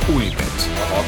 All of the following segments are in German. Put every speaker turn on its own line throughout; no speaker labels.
Unibet.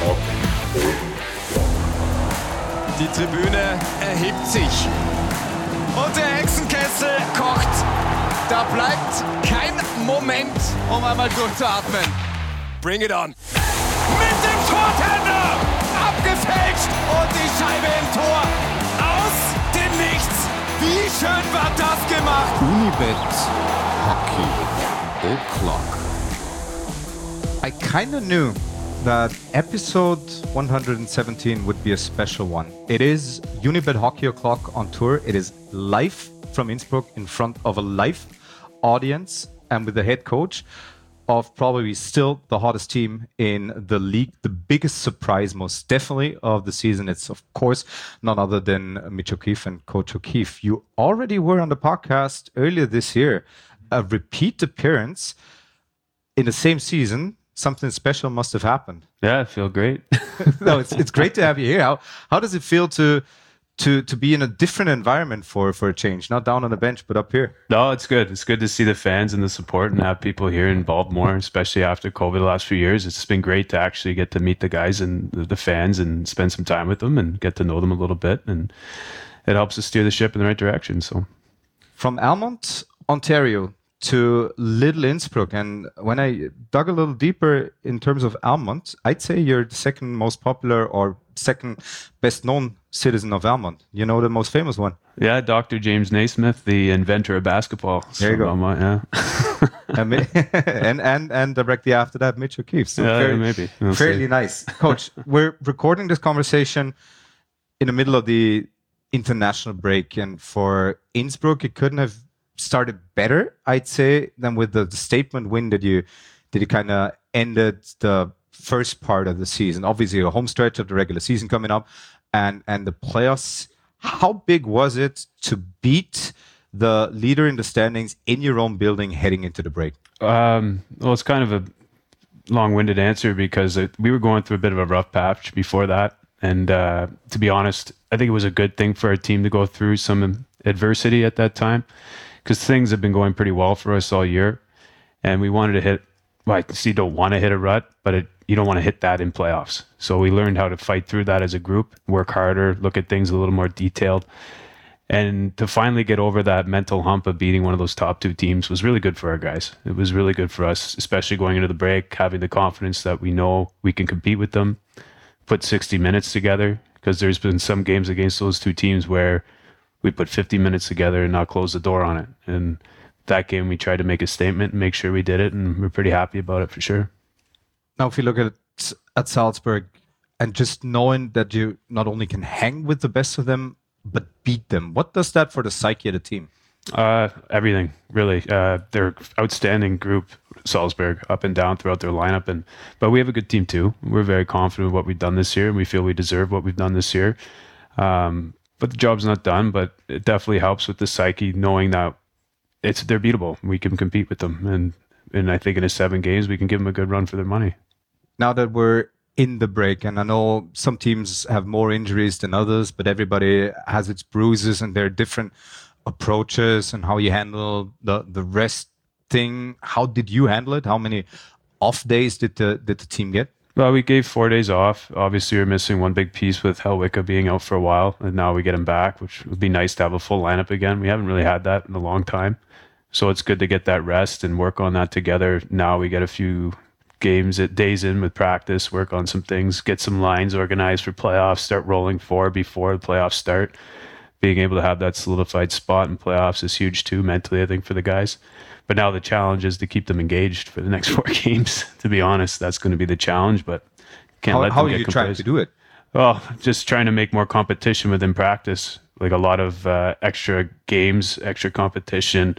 Die Tribüne erhebt sich. Und der Hexenkessel kocht. Da bleibt kein Moment, um einmal durchzuatmen. Bring it on. Mit dem Tortender. Abgefälscht. Und die Scheibe im Tor. Aus dem Nichts. Wie schön war das gemacht.
Unibet Hockey O'Clock.
I kind of knew that episode 117 would be a special one. It is Unibet Hockey O'Clock on tour. It is live from Innsbruck in front of a live audience and with the head coach of probably still the hottest team in the league. The biggest surprise, most definitely, of the season. It's, of course, none other than Mitch O'Keefe and Coach O'Keefe. You already were on the podcast earlier this year. A repeat appearance in the same season. Something special must have happened.
Yeah, I feel great.
No, it's great to have you here. How does it feel to be in a different environment for a change? Not down on the bench, but up here.
No, it's good. It's good to see the fans and the support and have people here involved more, especially after COVID the last few years. It's been great to actually get to meet the guys and the fans and spend some time with them and get to know them a little bit. And it helps us steer the ship in the right direction. So,
from Almonte, Ontario, to Little Innsbruck. And when I dug a little deeper in terms of Almonte, I'd say you're the second most popular or second best known citizen of Almonte. You know, the most famous one.
Yeah, Dr. James Naismith, the inventor of basketball.
There you go.
Almonte, yeah.
and directly after that, Mitch O'Keefe. So
yeah, maybe.
Fairly nice. Coach, we're recording this conversation in the middle of the international break. And for Innsbruck, it couldn't have started better, I'd say, than with the statement win that you kind of ended the first part of the season. Obviously, a home stretch of the regular season coming up and the playoffs. How big was it to beat the leader in the standings in your own building heading into the break?
Well, it's kind of a long-winded answer because we were going through a bit of a rough patch before that. And to be honest, I think it was a good thing for our team to go through some adversity at that time, because things have been going pretty well for us all year. And we wanted to hit, well, I see, don't want to hit a rut, but you don't want to hit that in playoffs. So we learned how to fight through that as a group, work harder, look at things a little more detailed. And to finally get over that mental hump of beating one of those top two teams was really good for our guys. It was really good for us, especially going into the break, having the confidence that we know we can compete with them, put 60 minutes together, because there's been some games against those two teams where we put 50 minutes together and not close the door on it. And that game, we tried to make a statement and make sure we did it, and we're pretty happy about it for sure.
Now, if you look at Salzburg, and just knowing that you not only can hang with the best of them, but beat them, what does that for the psyche of the team?
Everything, really. They're outstanding group, Salzburg, up and down throughout their lineup. But we have a good team too. We're very confident of what we've done this year, and we feel we deserve what we've done this year. But the job's not done, but it definitely helps with the psyche, knowing that they're beatable. We can compete with them. And I think in 7 games, we can give them a good run for their money.
Now that we're in the break, and I know some teams have more injuries than others, but everybody has its bruises and there are different approaches and how you handle the rest thing. How did you handle it? How many off days did the team get?
Well, we gave 4 days off. Obviously, we're missing one big piece with Helwicka being out for a while, and now we get him back, which would be nice to have a full lineup again. We haven't really had that in a long time. So it's good to get that rest and work on that together. Now we get a few days in with practice, work on some things, get some lines organized for playoffs, start rolling forward before the playoffs start. Being able to have that solidified spot in playoffs is huge too, mentally, I think, for the guys. But now the challenge is to keep them engaged for the next 4 games. To be honest, that's going to be the challenge, but can't let them get complacent.
How are you trying to do it?
Well, just trying to make more competition within practice, like a lot of extra games, extra competition.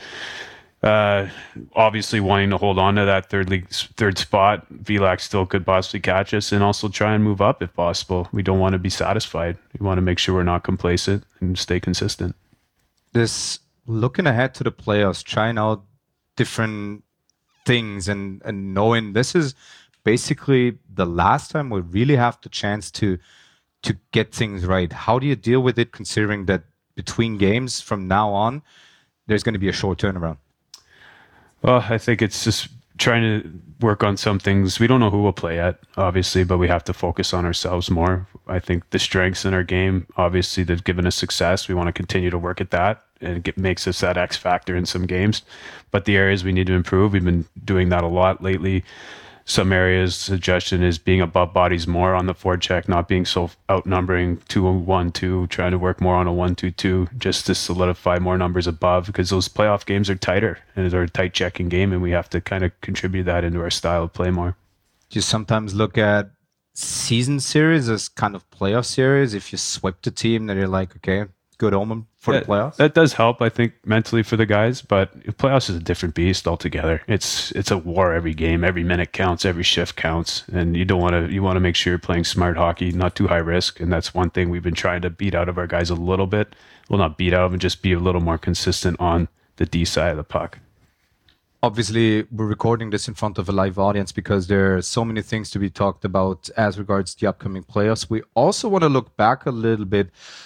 Obviously wanting to hold on to that third spot. VLAC still could possibly catch us, and also try and move up if possible. We don't want to be satisfied. We want to make sure we're not complacent and stay consistent.
This looking ahead to the playoffs, trying out different things and knowing this is basically the last time we really have the chance to get things right. How do you deal with it, considering that between games from now on, there's going to be a short turnaround?
Well, I think it's just trying to work on some things. We don't know who we'll play at, obviously, but we have to focus on ourselves more. I think the strengths in our game, obviously, they've given us success. We want to continue to work at that, and it makes us that X factor in some games. But the areas we need to improve, we've been doing that a lot lately. Some areas, suggestion is being above bodies more on the forecheck, not being so outnumbering 2-1-2, trying to work more on a 1-2-2 just to solidify more numbers above, because those playoff games are tighter and they're a tight checking game, and we have to kind of contribute that into our style of play more.
Do you sometimes look at season series as kind of playoff series? If you swept a team, then you're like, okay, good omen for the playoffs?
That does help, I think, mentally for the guys, but playoffs is a different beast altogether. It's a war every game. Every minute counts, every shift counts, and you want to make sure you're playing smart hockey, not too high risk, and that's one thing we've been trying to beat out of our guys a little bit. Well, not beat out of them, just be a little more consistent on the D side of the puck.
Obviously, we're recording this in front of a live audience because there are so many things to be talked about as regards the upcoming playoffs. We also want to look back a little bit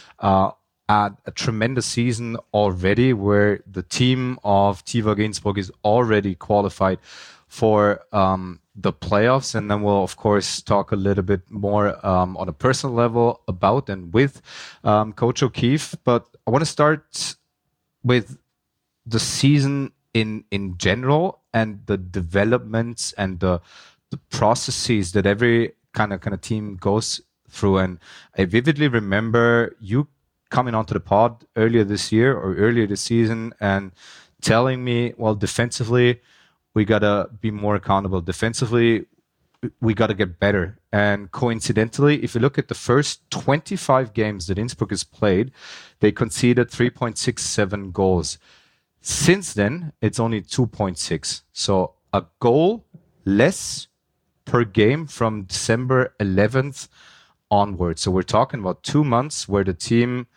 at a tremendous season already, where the team of TIVAG Innsbruck is already qualified for the playoffs. And then we'll, of course, talk a little bit more on a personal level about and with Coach O'Keefe. But I want to start with the season in general and the developments and the processes that every kind of team goes through. And I vividly remember you coming onto the pod earlier this year or earlier this season and telling me, well, defensively, we got to be more accountable. Defensively, we got to get better. And coincidentally, if you look at the first 25 games that Innsbruck has played, they conceded 3.67 goals. Since then, it's only 2.6. So a goal less per game from December 11th onward. So we're talking about 2 months where the team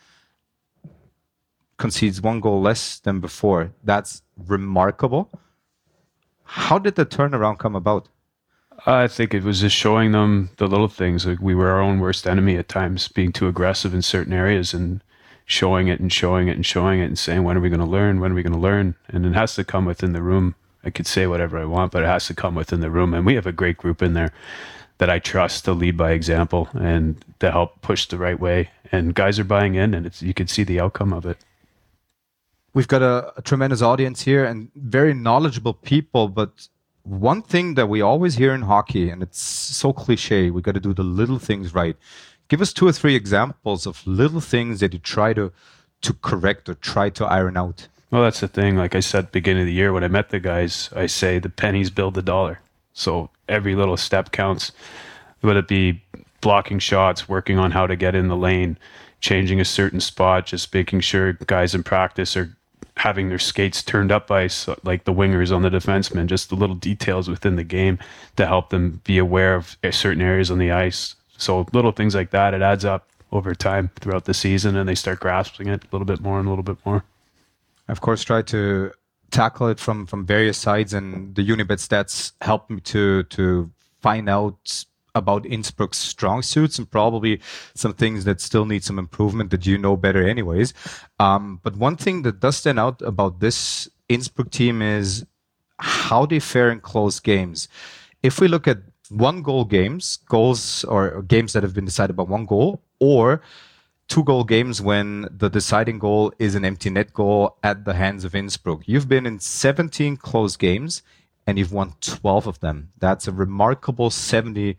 concedes 1 goal less than before. That's remarkable. How did the turnaround come about?
I think it was just showing them the little things. Like, we were our own worst enemy at times, being too aggressive in certain areas and showing it and saying, when are we going to learn? When are we going to learn? And it has to come within the room. I could say whatever I want, but it has to come within the room. And we have a great group in there that I trust to lead by example and to help push the right way. And guys are buying in, and you can see the outcome of it.
We've got a tremendous audience here and very knowledgeable people, but one thing that we always hear in hockey, and it's so cliche, we got to do the little things right. Give us 2 or 3 examples of little things that you try to correct or try to iron out.
Well, that's the thing. Like I said, beginning of the year, when I met the guys, I say the pennies build the dollar. So every little step counts, whether it be blocking shots, working on how to get in the lane, changing a certain spot, just making sure guys in practice are having their skates turned up by like the wingers on the defensemen, just the little details within the game to help them be aware of certain areas on the ice. So little things like that, it adds up over time throughout the season, and they start grasping it a little bit more and a little bit more.
I, of course, try to tackle it from various sides, and the Unibet stats help me to find out about Innsbruck's strong suits and probably some things that still need some improvement that you know better anyways. But one thing that does stand out about this Innsbruck team is how they fare in close games. If we look at 1-goal games, goals or games that have been decided by 1 goal, or 2-goal games when the deciding goal is an empty net goal at the hands of Innsbruck. You've been in 17 close games and you've won 12 of them. That's a remarkable 70%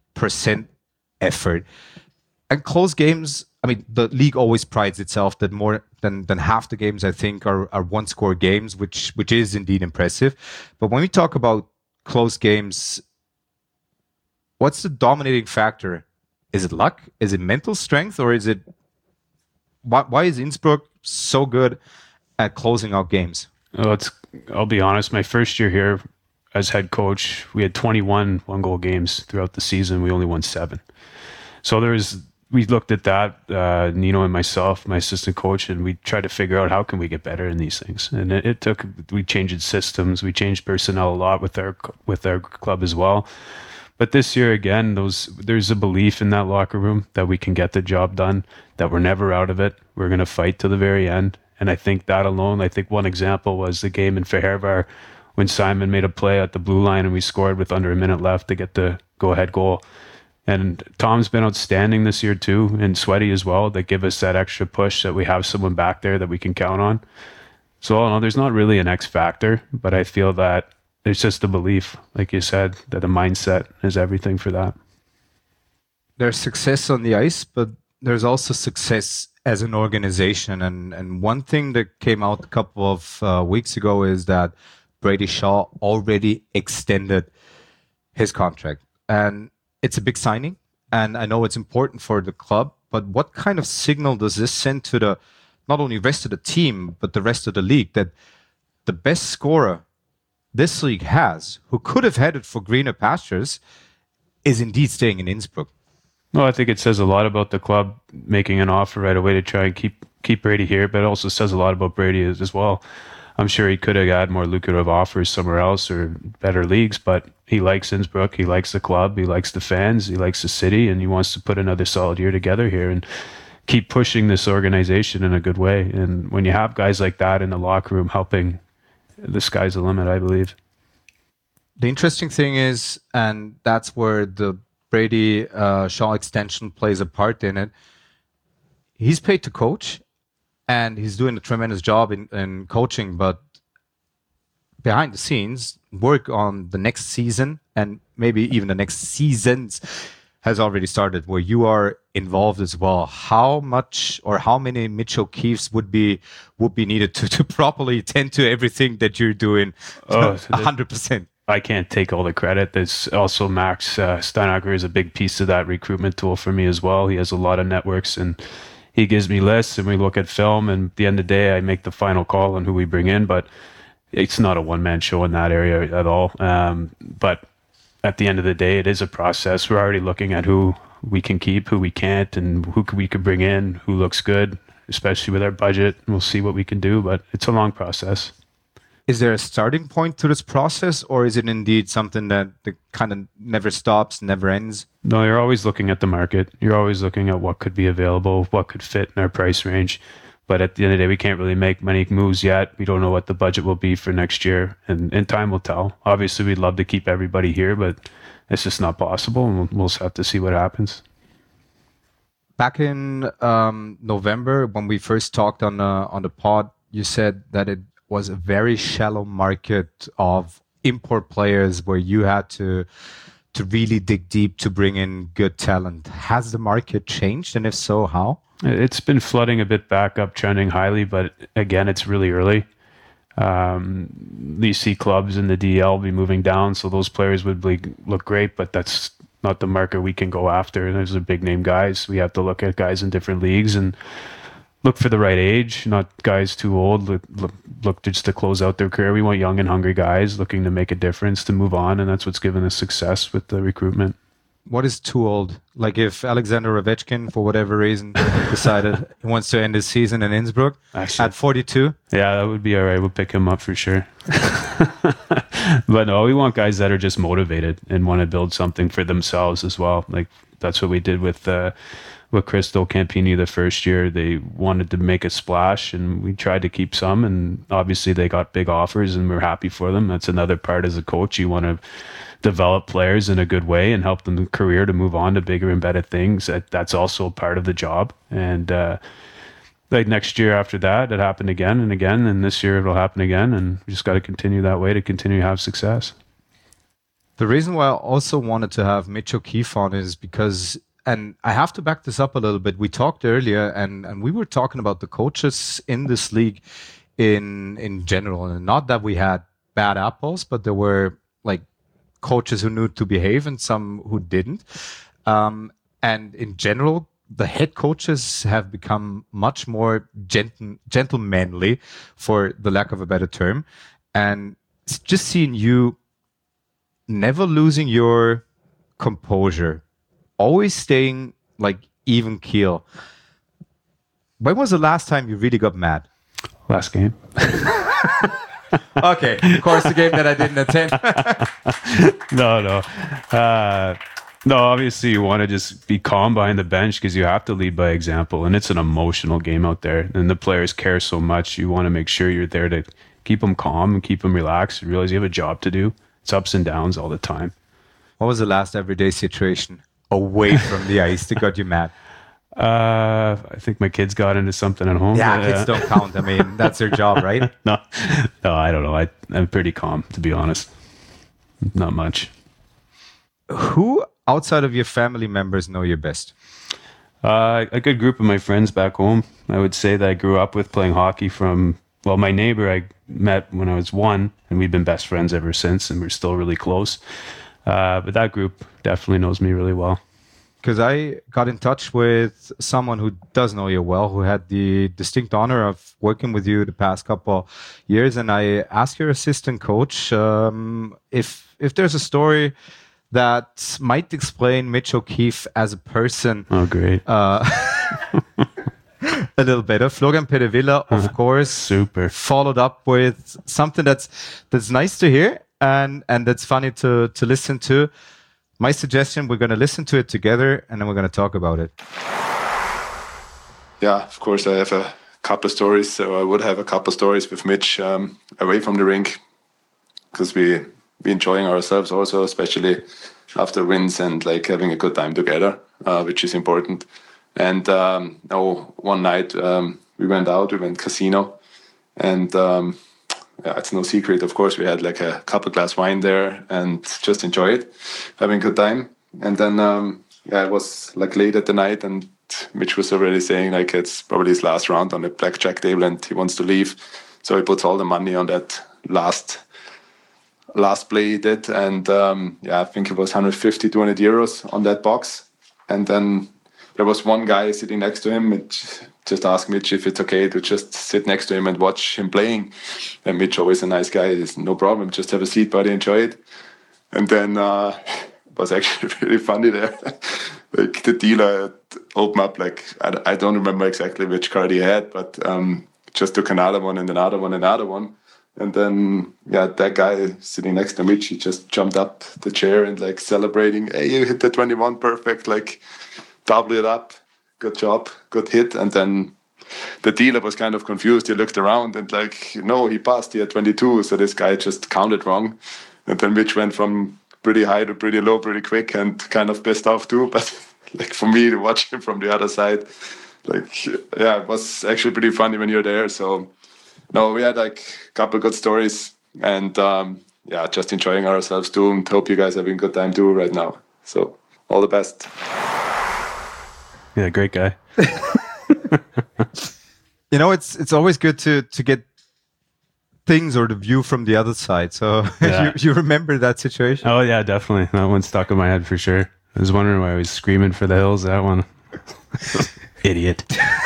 effort. And close games, I mean, the league always prides itself that more than half the games, I think, are 1-score games, which is indeed impressive. But when we talk about close games, what's the dominating factor? Is it luck? Is it mental strength? Or is it... Why is Innsbruck so good at closing out games?
I'll be honest, my first year here as head coach, we had 21 1-goal games throughout the season. We only won 7. So we looked at that, Nino and myself, my assistant coach, and we tried to figure out how can we get better in these things. And we changed systems, we changed personnel a lot with our club as well. But this year, again, there's a belief in that locker room that we can get the job done, that we're never out of it. We're going to fight to the very end. And I think that alone, one example was the game in Fehérvár when Simon made a play at the blue line and we scored with under a minute left to get the go-ahead goal. And Tom's been outstanding this year too, and Sweaty as well, that give us that extra push that we have someone back there that we can count on. So all in all, there's not really an X factor, but I feel that it's just a belief, like you said, that the mindset is everything for that.
There's success on the ice, but there's also success as an organization. And one thing that came out a couple of weeks ago is that Brady Shaw already extended his contract. And it's a big signing. And I know it's important for the club, but what kind of signal does this send to the not only rest of the team, but the rest of the league, that the best scorer this league has, who could have headed for greener pastures, is indeed staying in Innsbruck?
No, I think it says a lot about the club making an offer right away to try and keep Brady here, but it also says a lot about Brady as well. I'm sure he could have had more lucrative offers somewhere else or better leagues, but he likes Innsbruck, he likes the club, he likes the fans, he likes the city, and he wants to put another solid year together here and keep pushing this organization in a good way. And when you have guys like that in the locker room helping, the sky's the limit, I believe.
The interesting thing is, and that's where the Brady Shaw extension plays a part in it, he's paid to coach and he's doing a tremendous job in coaching, but behind the scenes, work on the next season and maybe even the next seasons has already started, where you are involved as well. How much or how many Mitch O'Keefes would be needed to properly tend to everything that you're doing? 100%.
I can't take all the credit. There's also Max Steinacker is a big piece of that recruitment tool for me as well. He has a lot of networks and he gives me lists and we look at film, and at the end of the day, I make the final call on who we bring in, but it's not a one-man show in that area at all. But at the end of the day, it is a process. We're already looking at who we can keep, who we can't, and who we could bring in, who looks good, especially with our budget. We'll see what we can do, but it's a long process.
Is there a starting point to this process, or is it indeed something that kind of never stops, never ends?
No, you're always looking at the market. You're always looking at what could be available, what could fit in our price range. But at the end of the day, we can't really make many moves yet. We don't know what the budget will be for next year, and time will tell. Obviously, we'd love to keep everybody here, but it's just not possible, and we'll have to see what happens.
Back in November, when we first talked on the pod, you said that it was a very shallow market of import players where you had to really dig deep to bring in good talent. Has the market changed, and if so, how?
It's been flooding a bit back up, trending highly, but again, it's really early. You see clubs in the DL be moving down, so those players would look great, but that's not the market we can go after. There's the big name guys. We have to look at guys in different leagues and look for the right age, not guys too old. Look just to close out their career. We want young and hungry guys looking to make a difference, to move on, and that's what's given us success with the recruitment.
What is too old? Like if Alexander Ovechkin, for whatever reason, decided he wants to end his season in Innsbruck at 42?
Yeah, that would be all right. We'll pick him up for sure. But no, we want guys that are just motivated and want to build something for themselves as well. Like that's what we did with Crystal Campini the first year. They wanted to make a splash, and we tried to keep some, and obviously they got big offers, and we're happy for them. That's another part as a coach. You want to develop players in a good way and help them in career to move on to bigger and better things. That's also part of the job. And like next year after that, it happened again and again, and this year it'll happen again, and we just got to continue that way to continue to have success.
The reason why I also wanted to have Mitch O'Keefe on is because, and I have to back this up a little bit, we talked earlier and we were talking about the coaches in this league in general, and not that we had bad apples, but there were like coaches who knew to behave and some who didn't. And in general, the head coaches have become much more gentlemanly, for the lack of a better term. And just seeing you never losing your composure, always staying like even keel. When was the last time you really got mad?
Last game.
Okay, of course, the game that I didn't attend.
No, obviously you want to just be calm behind the bench because you have to lead by example, and it's an emotional game out there, and the players care so much. You want to make sure you're there to keep them calm and keep them relaxed. Realize you have a job to do. It's ups and downs all the time.
What was the last everyday situation away from the ice that got you mad?
I think my kids got into something at home.
Yeah, kids don't count. I mean, that's their job, right?
No, I don't know. I'm pretty calm, to be honest. Not much.
Who outside of your family members know you best?
A good group of my friends back home. I would say that I grew up with playing hockey from, well, my neighbor I met when I was 1, and we've been best friends ever since, and we're still really close. But that group definitely knows me really well.
Because I got in touch with someone who does know you well, who had the distinct honor of working with you the past couple years, and I asked your assistant coach if there's a story that might explain Mitch O'Keefe as a person.
Oh, great.
A little better. Florian Pedevilla, of course,
super.
Followed up with something that's nice to hear and that's funny to listen to. My suggestion, we're going to listen to it together and then we're going to talk about it.
Yeah, of course, I have a couple of stories. So I would have a couple of stories with Mitch away from the rink, because we enjoying ourselves also, especially after wins and like having a good time together, which is important. And one night we went casino, and it's no secret, of course, we had like a couple glass wine there and just enjoy it, having a good time. And then it was like late at the night, and Mitch was already saying like it's probably his last round on the blackjack table and he wants to leave. So he puts all the money on that last play he did, and I think it was 150, 200 euros on that box. And then there was one guy sitting next to him. It just asked Mitch if it's okay to just sit next to him and watch him playing. And Mitch, always a nice guy, is no problem, just have a seat, buddy, enjoy it. And then it was actually really funny there. Like the dealer opened up, like I don't remember exactly which card he had, but just took another one and another one and another one. And then, that guy sitting next to Mitch, he just jumped up the chair and like celebrating, hey, you hit the 21 perfect, like double it up, good job, good hit. And then the dealer was kind of confused. He looked around and like, no, he passed, he had 22. So this guy just counted wrong. And then Mitch went from pretty high to pretty low pretty quick and kind of pissed off too. But like for me to watch him from the other side, like, it was actually pretty funny when you're there. So no, we had like a couple good stories, and just enjoying ourselves too, and hope you guys are having a good time too right now. So all the best.
Yeah, great guy.
It's always good to get things or the view from the other side. So
Yeah.
you remember that situation?
Oh, yeah, definitely. That one stuck in my head for sure. I was wondering why I was screaming for the hills, that one. Idiot.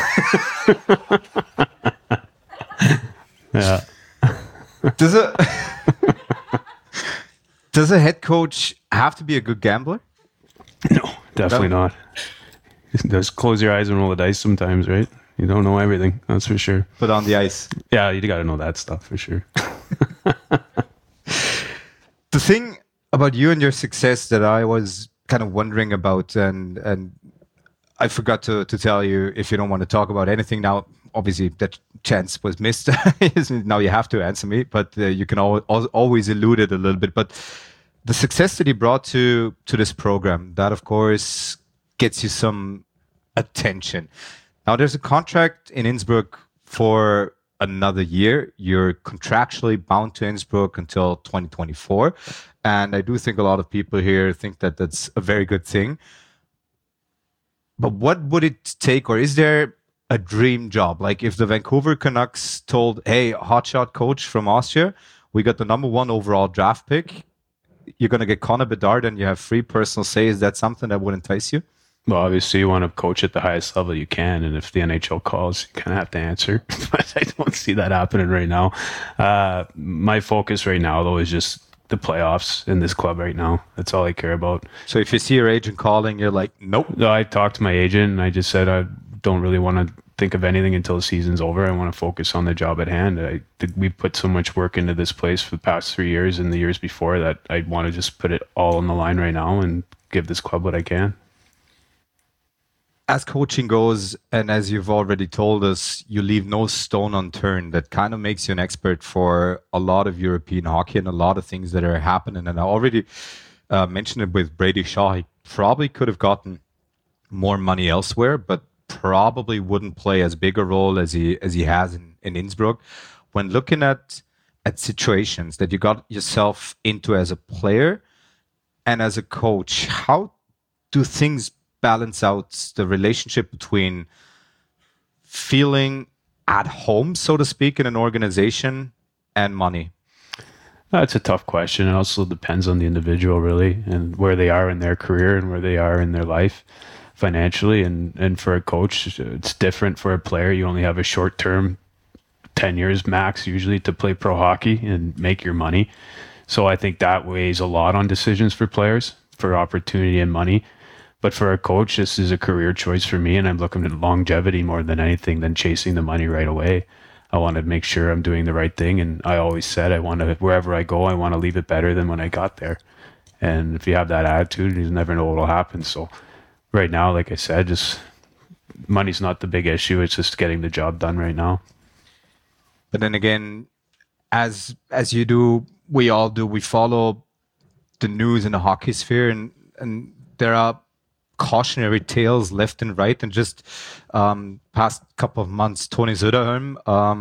Yeah.
Does a head coach have to be a good gambler?
No, definitely not. Just close your eyes and roll the dice sometimes, right? You don't know everything, that's for sure.
But on the ice.
Yeah, you got to know that stuff for sure.
The thing about you and your success that I was kind of wondering about, and I forgot to tell you, if you don't want to talk about anything now, obviously that chance was missed. Now you have to answer me, but you can always elude it a little bit. But the success that he brought to this program, that of course gets you some attention. Now there's a contract in Innsbruck for another year. You're contractually bound to Innsbruck until 2024. And I do think a lot of people here think that that's a very good thing. But what would it take, or is there a dream job? Like if the Vancouver Canucks told, hey, hotshot coach from Austria, we got the #1 overall draft pick, you're going to get Connor Bedard and you have free personal say. Is that something that would entice you?
Well, obviously you want to coach at the highest level you can, and if the NHL calls, you kind of have to answer. But I don't see that happening right now. My focus right now, though, is just the playoffs in this club right now. That's all I care about.
So if you see your agent calling, you're like, nope.
No, I talked to my agent and I just said I don't really want to think of anything until the season's over. I want to focus on the job at hand. We put so much work into this place for the past 3 years and the years before that I want to just put it all on the line right now and give this club what I can.
as coaching goes, and as you've already told us, you leave no stone unturned. That kind of makes you an expert for a lot of European hockey and a lot of things that are happening. And I already mentioned it with Brady Shaw. He probably could have gotten more money elsewhere, but probably wouldn't play as big a role as he has in Innsbruck. When looking at situations that you got yourself into as a player and as a coach, how do things balance out the relationship between feeling at home, so to speak, in an organization and money?
That's a tough question. It also depends on the individual, really, and where they are in their career and where they are in their life financially. And for a coach, it's different. For a player, you only have a short term, 10 years max usually, to play pro hockey and make your money. So I think that weighs a lot on decisions for players, for opportunity and money. But for a coach, this is a career choice for me, and I'm looking at longevity more than anything than chasing the money right away. I want to make sure I'm doing the right thing, and I always said wherever I go, I want to leave it better than when I got there. And if you have that attitude, you never know what will happen. So right now, like I said, just money's not the big issue. It's just getting the job done right now.
But then again, as you do, we all do, we follow the news in the hockey sphere, and there are cautionary tales left and right. And just past couple of months, Toni Söderholm,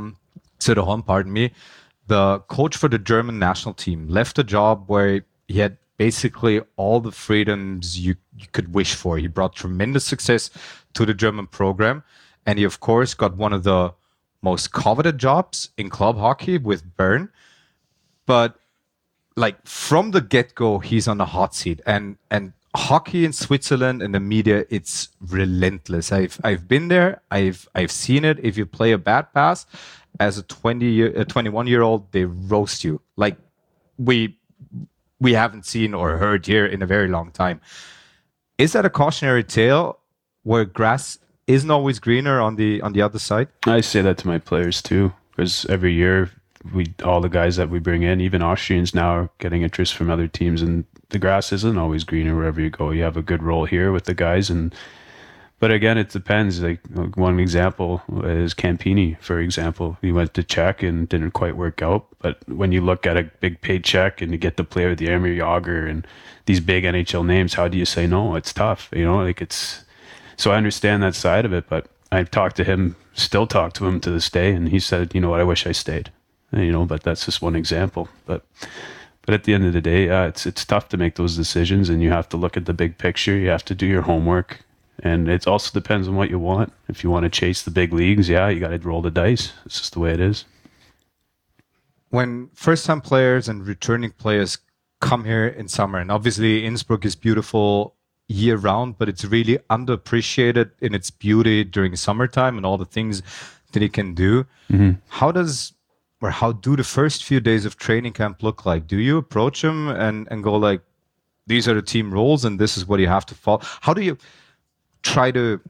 the coach for the German national team, left a job where he had basically all the freedoms you could wish for. He brought tremendous success to the German program, and he of course got one of the most coveted jobs in club hockey with Bern. But like from the get-go, he's on the hot seat, and hockey in Switzerland and the media, it's relentless. I've been there. I've seen it. If you play a bad pass as a 21-year-old, they roast you like we haven't seen or heard here in a very long time. Is that a cautionary tale where grass isn't always greener on the other side?
I say that to my players too, because every year all the guys that we bring in, even Austrians now, are getting interest from other teams, and the grass isn't always greener wherever you go. You have a good role here with the guys, but again, it depends. Like one example is Campini, for example. He went to Czech and didn't quite work out. But when you look at a big paycheck and you get to play with the Jaromír Jágr and these big NHL names, how do you say no? It's tough, So I understand that side of it, but I still talk to him to this day, and he said, you know what, I wish I stayed. But that's just one example. But at the end of the day, it's tough to make those decisions, and you have to look at the big picture. You have to do your homework, and it also depends on what you want. If you want to chase the big leagues, you got to roll the dice. It's just the way it is.
When first-time players and returning players come here in summer, and obviously Innsbruck is beautiful year-round, but it's really underappreciated in its beauty during summertime and all the things that it can do. Mm-hmm. How do the first few days of training camp look like? Do you approach them and go like, these are the team roles and this is what you have to follow? How do you try to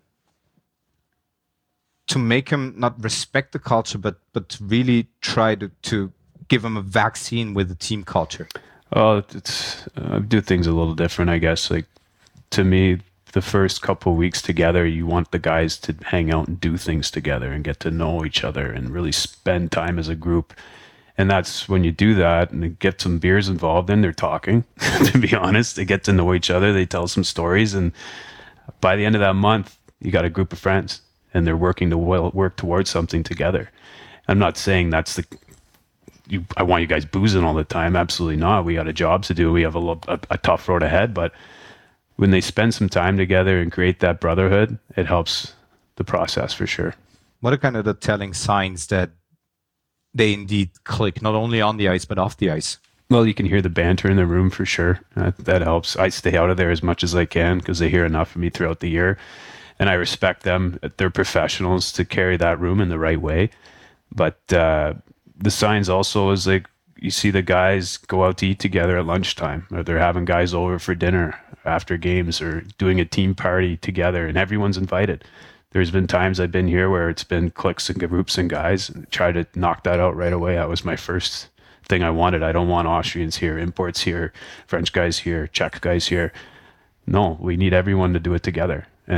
make them not respect the culture, but really try to give them a vaccine with the team culture?
Well, I do things a little different, I guess. Like, to me, the first couple of weeks together, you want the guys to hang out and do things together and get to know each other and really spend time as a group. And that's when you do that and get some beers involved, then they're talking, to be honest. They get to know each other. They tell some stories. And by the end of that month, you got a group of friends and they're working to work towards something together. I'm not saying I want you guys boozing all the time. Absolutely not. We got a job to do. We have a tough road ahead, but when they spend some time together and create that brotherhood, it helps the process for sure.
What are kind of the telling signs that they indeed click, not only on the ice, but off the ice?
Well, you can hear the banter in the room for sure. That helps. I stay out of there as much as I can because they hear enough of me throughout the year. And I respect them. They're professionals to carry that room in the right way. But the signs also is like you see the guys go out to eat together at lunchtime, or they're having guys over for dinner after games, or doing a team party together, and everyone's invited. There's been times I've been here where it's been cliques and groups and guys, and try to knock that out right away. That was my first thing I wanted. I don't want Austrians here, imports here, French guys here, Czech guys here. No, we need everyone to do it together. And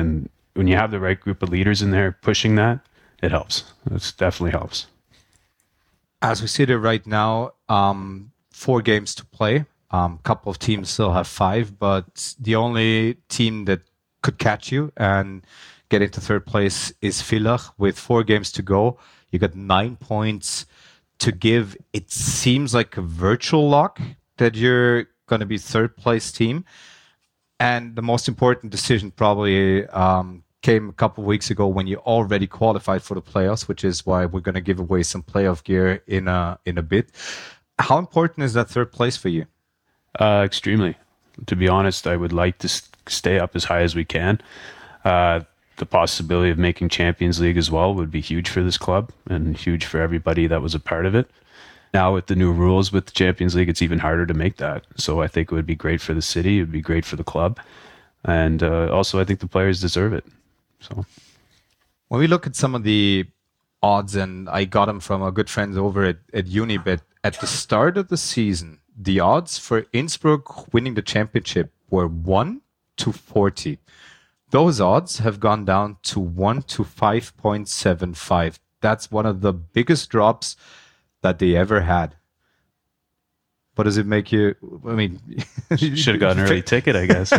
when you have the right group of leaders in there pushing that, it helps. It definitely helps.
As we sit here right now, 4 games to play. Couple of teams still have 5, but the only team that could catch you and get into third place is Villach with 4 games to go. You got 9 points to give. It seems like a virtual lock that you're going to be third place team. And the most important decision probably came a couple of weeks ago when you already qualified for the playoffs, which is why we're going to give away some playoff gear in a bit. How important is that third place for you?
Extremely. To be honest, I would like to stay up as high as we can. The possibility of making Champions League as well would be huge for this club and huge for everybody that was a part of it. Now with the new rules with the Champions League, it's even harder to make that. So I think it would be great for the city. It would be great for the club. And also I think the players deserve it. So
when we look at some of the odds, and I got them from our good friends over at Unibet, at the start of the season, the odds for Innsbruck winning the championship were 1 to 40. Those odds have gone down to 1 to 5.75. That's one of the biggest drops that they ever had. What does it make you? I mean,
should have gotten an early ticket, I guess.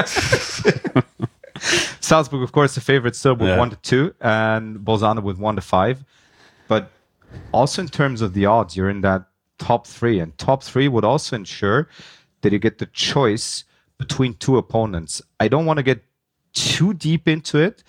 Salzburg, of course, the favorite still with 1 to 2, and Bolzano with 1 to 5. But also in terms of the odds, you're in that top 3, and top 3 would also ensure that you get the choice between 2 opponents. I don't want to get too deep into it,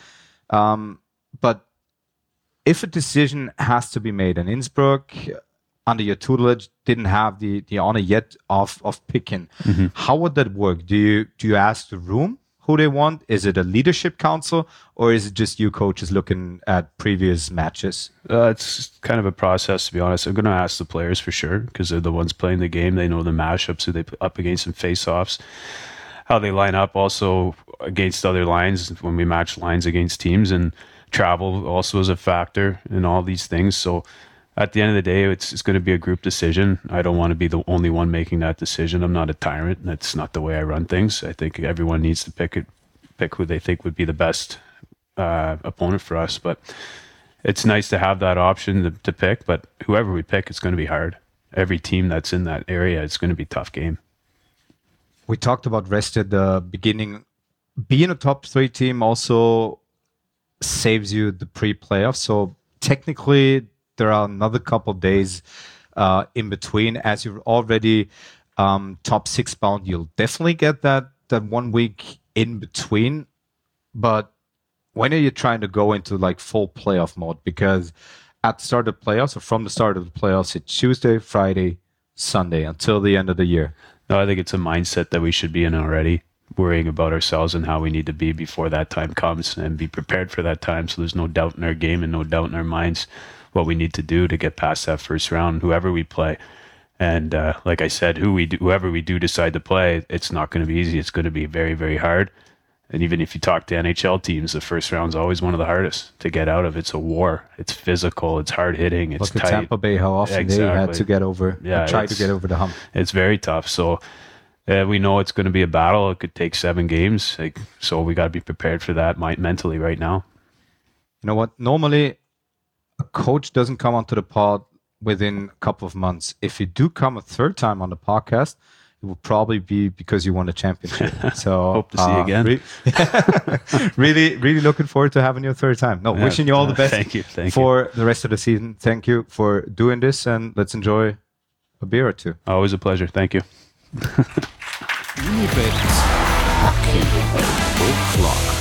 but if a decision has to be made, and Innsbruck under your tutelage didn't have the honor yet of picking, how would that work? Do you ask the room who they want? Is it a leadership council, or is it just you coaches looking at previous matches?
It's kind of a process, to be honest. I'm going to ask the players for sure, because they're the ones playing the game. They know the mashups, who they put up against in face-offs, how they line up also against other lines when we match lines against teams, and travel also is a factor in all these things. So at the end of the day, it's going to be a group decision. I don't want to be the only one making that decision. I'm not a tyrant. That's not the way I run things. I think everyone needs to pick who they think would be the best opponent for us. But it's nice to have that option to pick. But whoever we pick, it's going to be hard. Every team that's in that area, it's going to be a tough game.
We talked about rest at the beginning. Being a top 3 team also saves you the pre-playoffs. So technically, there are another couple of days in between. As you're already top 6 bound, you'll definitely get that 1 week in between. But when are you trying to go into like full playoff mode? Because at the start of the playoffs, or from the start of the playoffs, it's Tuesday, Friday, Sunday until the end of the year.
No, I think it's a mindset that we should be in already, worrying about ourselves and how we need to be before that time comes, and be prepared for that time. So there's no doubt in our game and no doubt in our minds what we need to do to get past that first round, whoever we play. And like I said, whoever we do decide to play, it's not going to be easy. It's going to be very, very hard. And even if you talk to NHL teams, the first round's always one of the hardest to get out of. It's a war. It's physical. It's hard hitting. It's
Look
tight.
at Tampa Bay, how often they had to get over, try to get over the hump.
It's very tough. So we know it's going to be a battle. It could take 7 games. So we got to be prepared for that mentally right now.
You know what? Normally, a coach doesn't come onto the pod within a couple of months. If you do come a third time on the podcast, it will probably be because you won a championship. So
hope to see you again.
Really looking forward to having you a third time. No, wishing you all the best.
Thank you
for the rest of the season. Thank you for doing this, and let's enjoy a beer or 2.
Always a pleasure. Thank you.
Unibet Hockey O'Clock.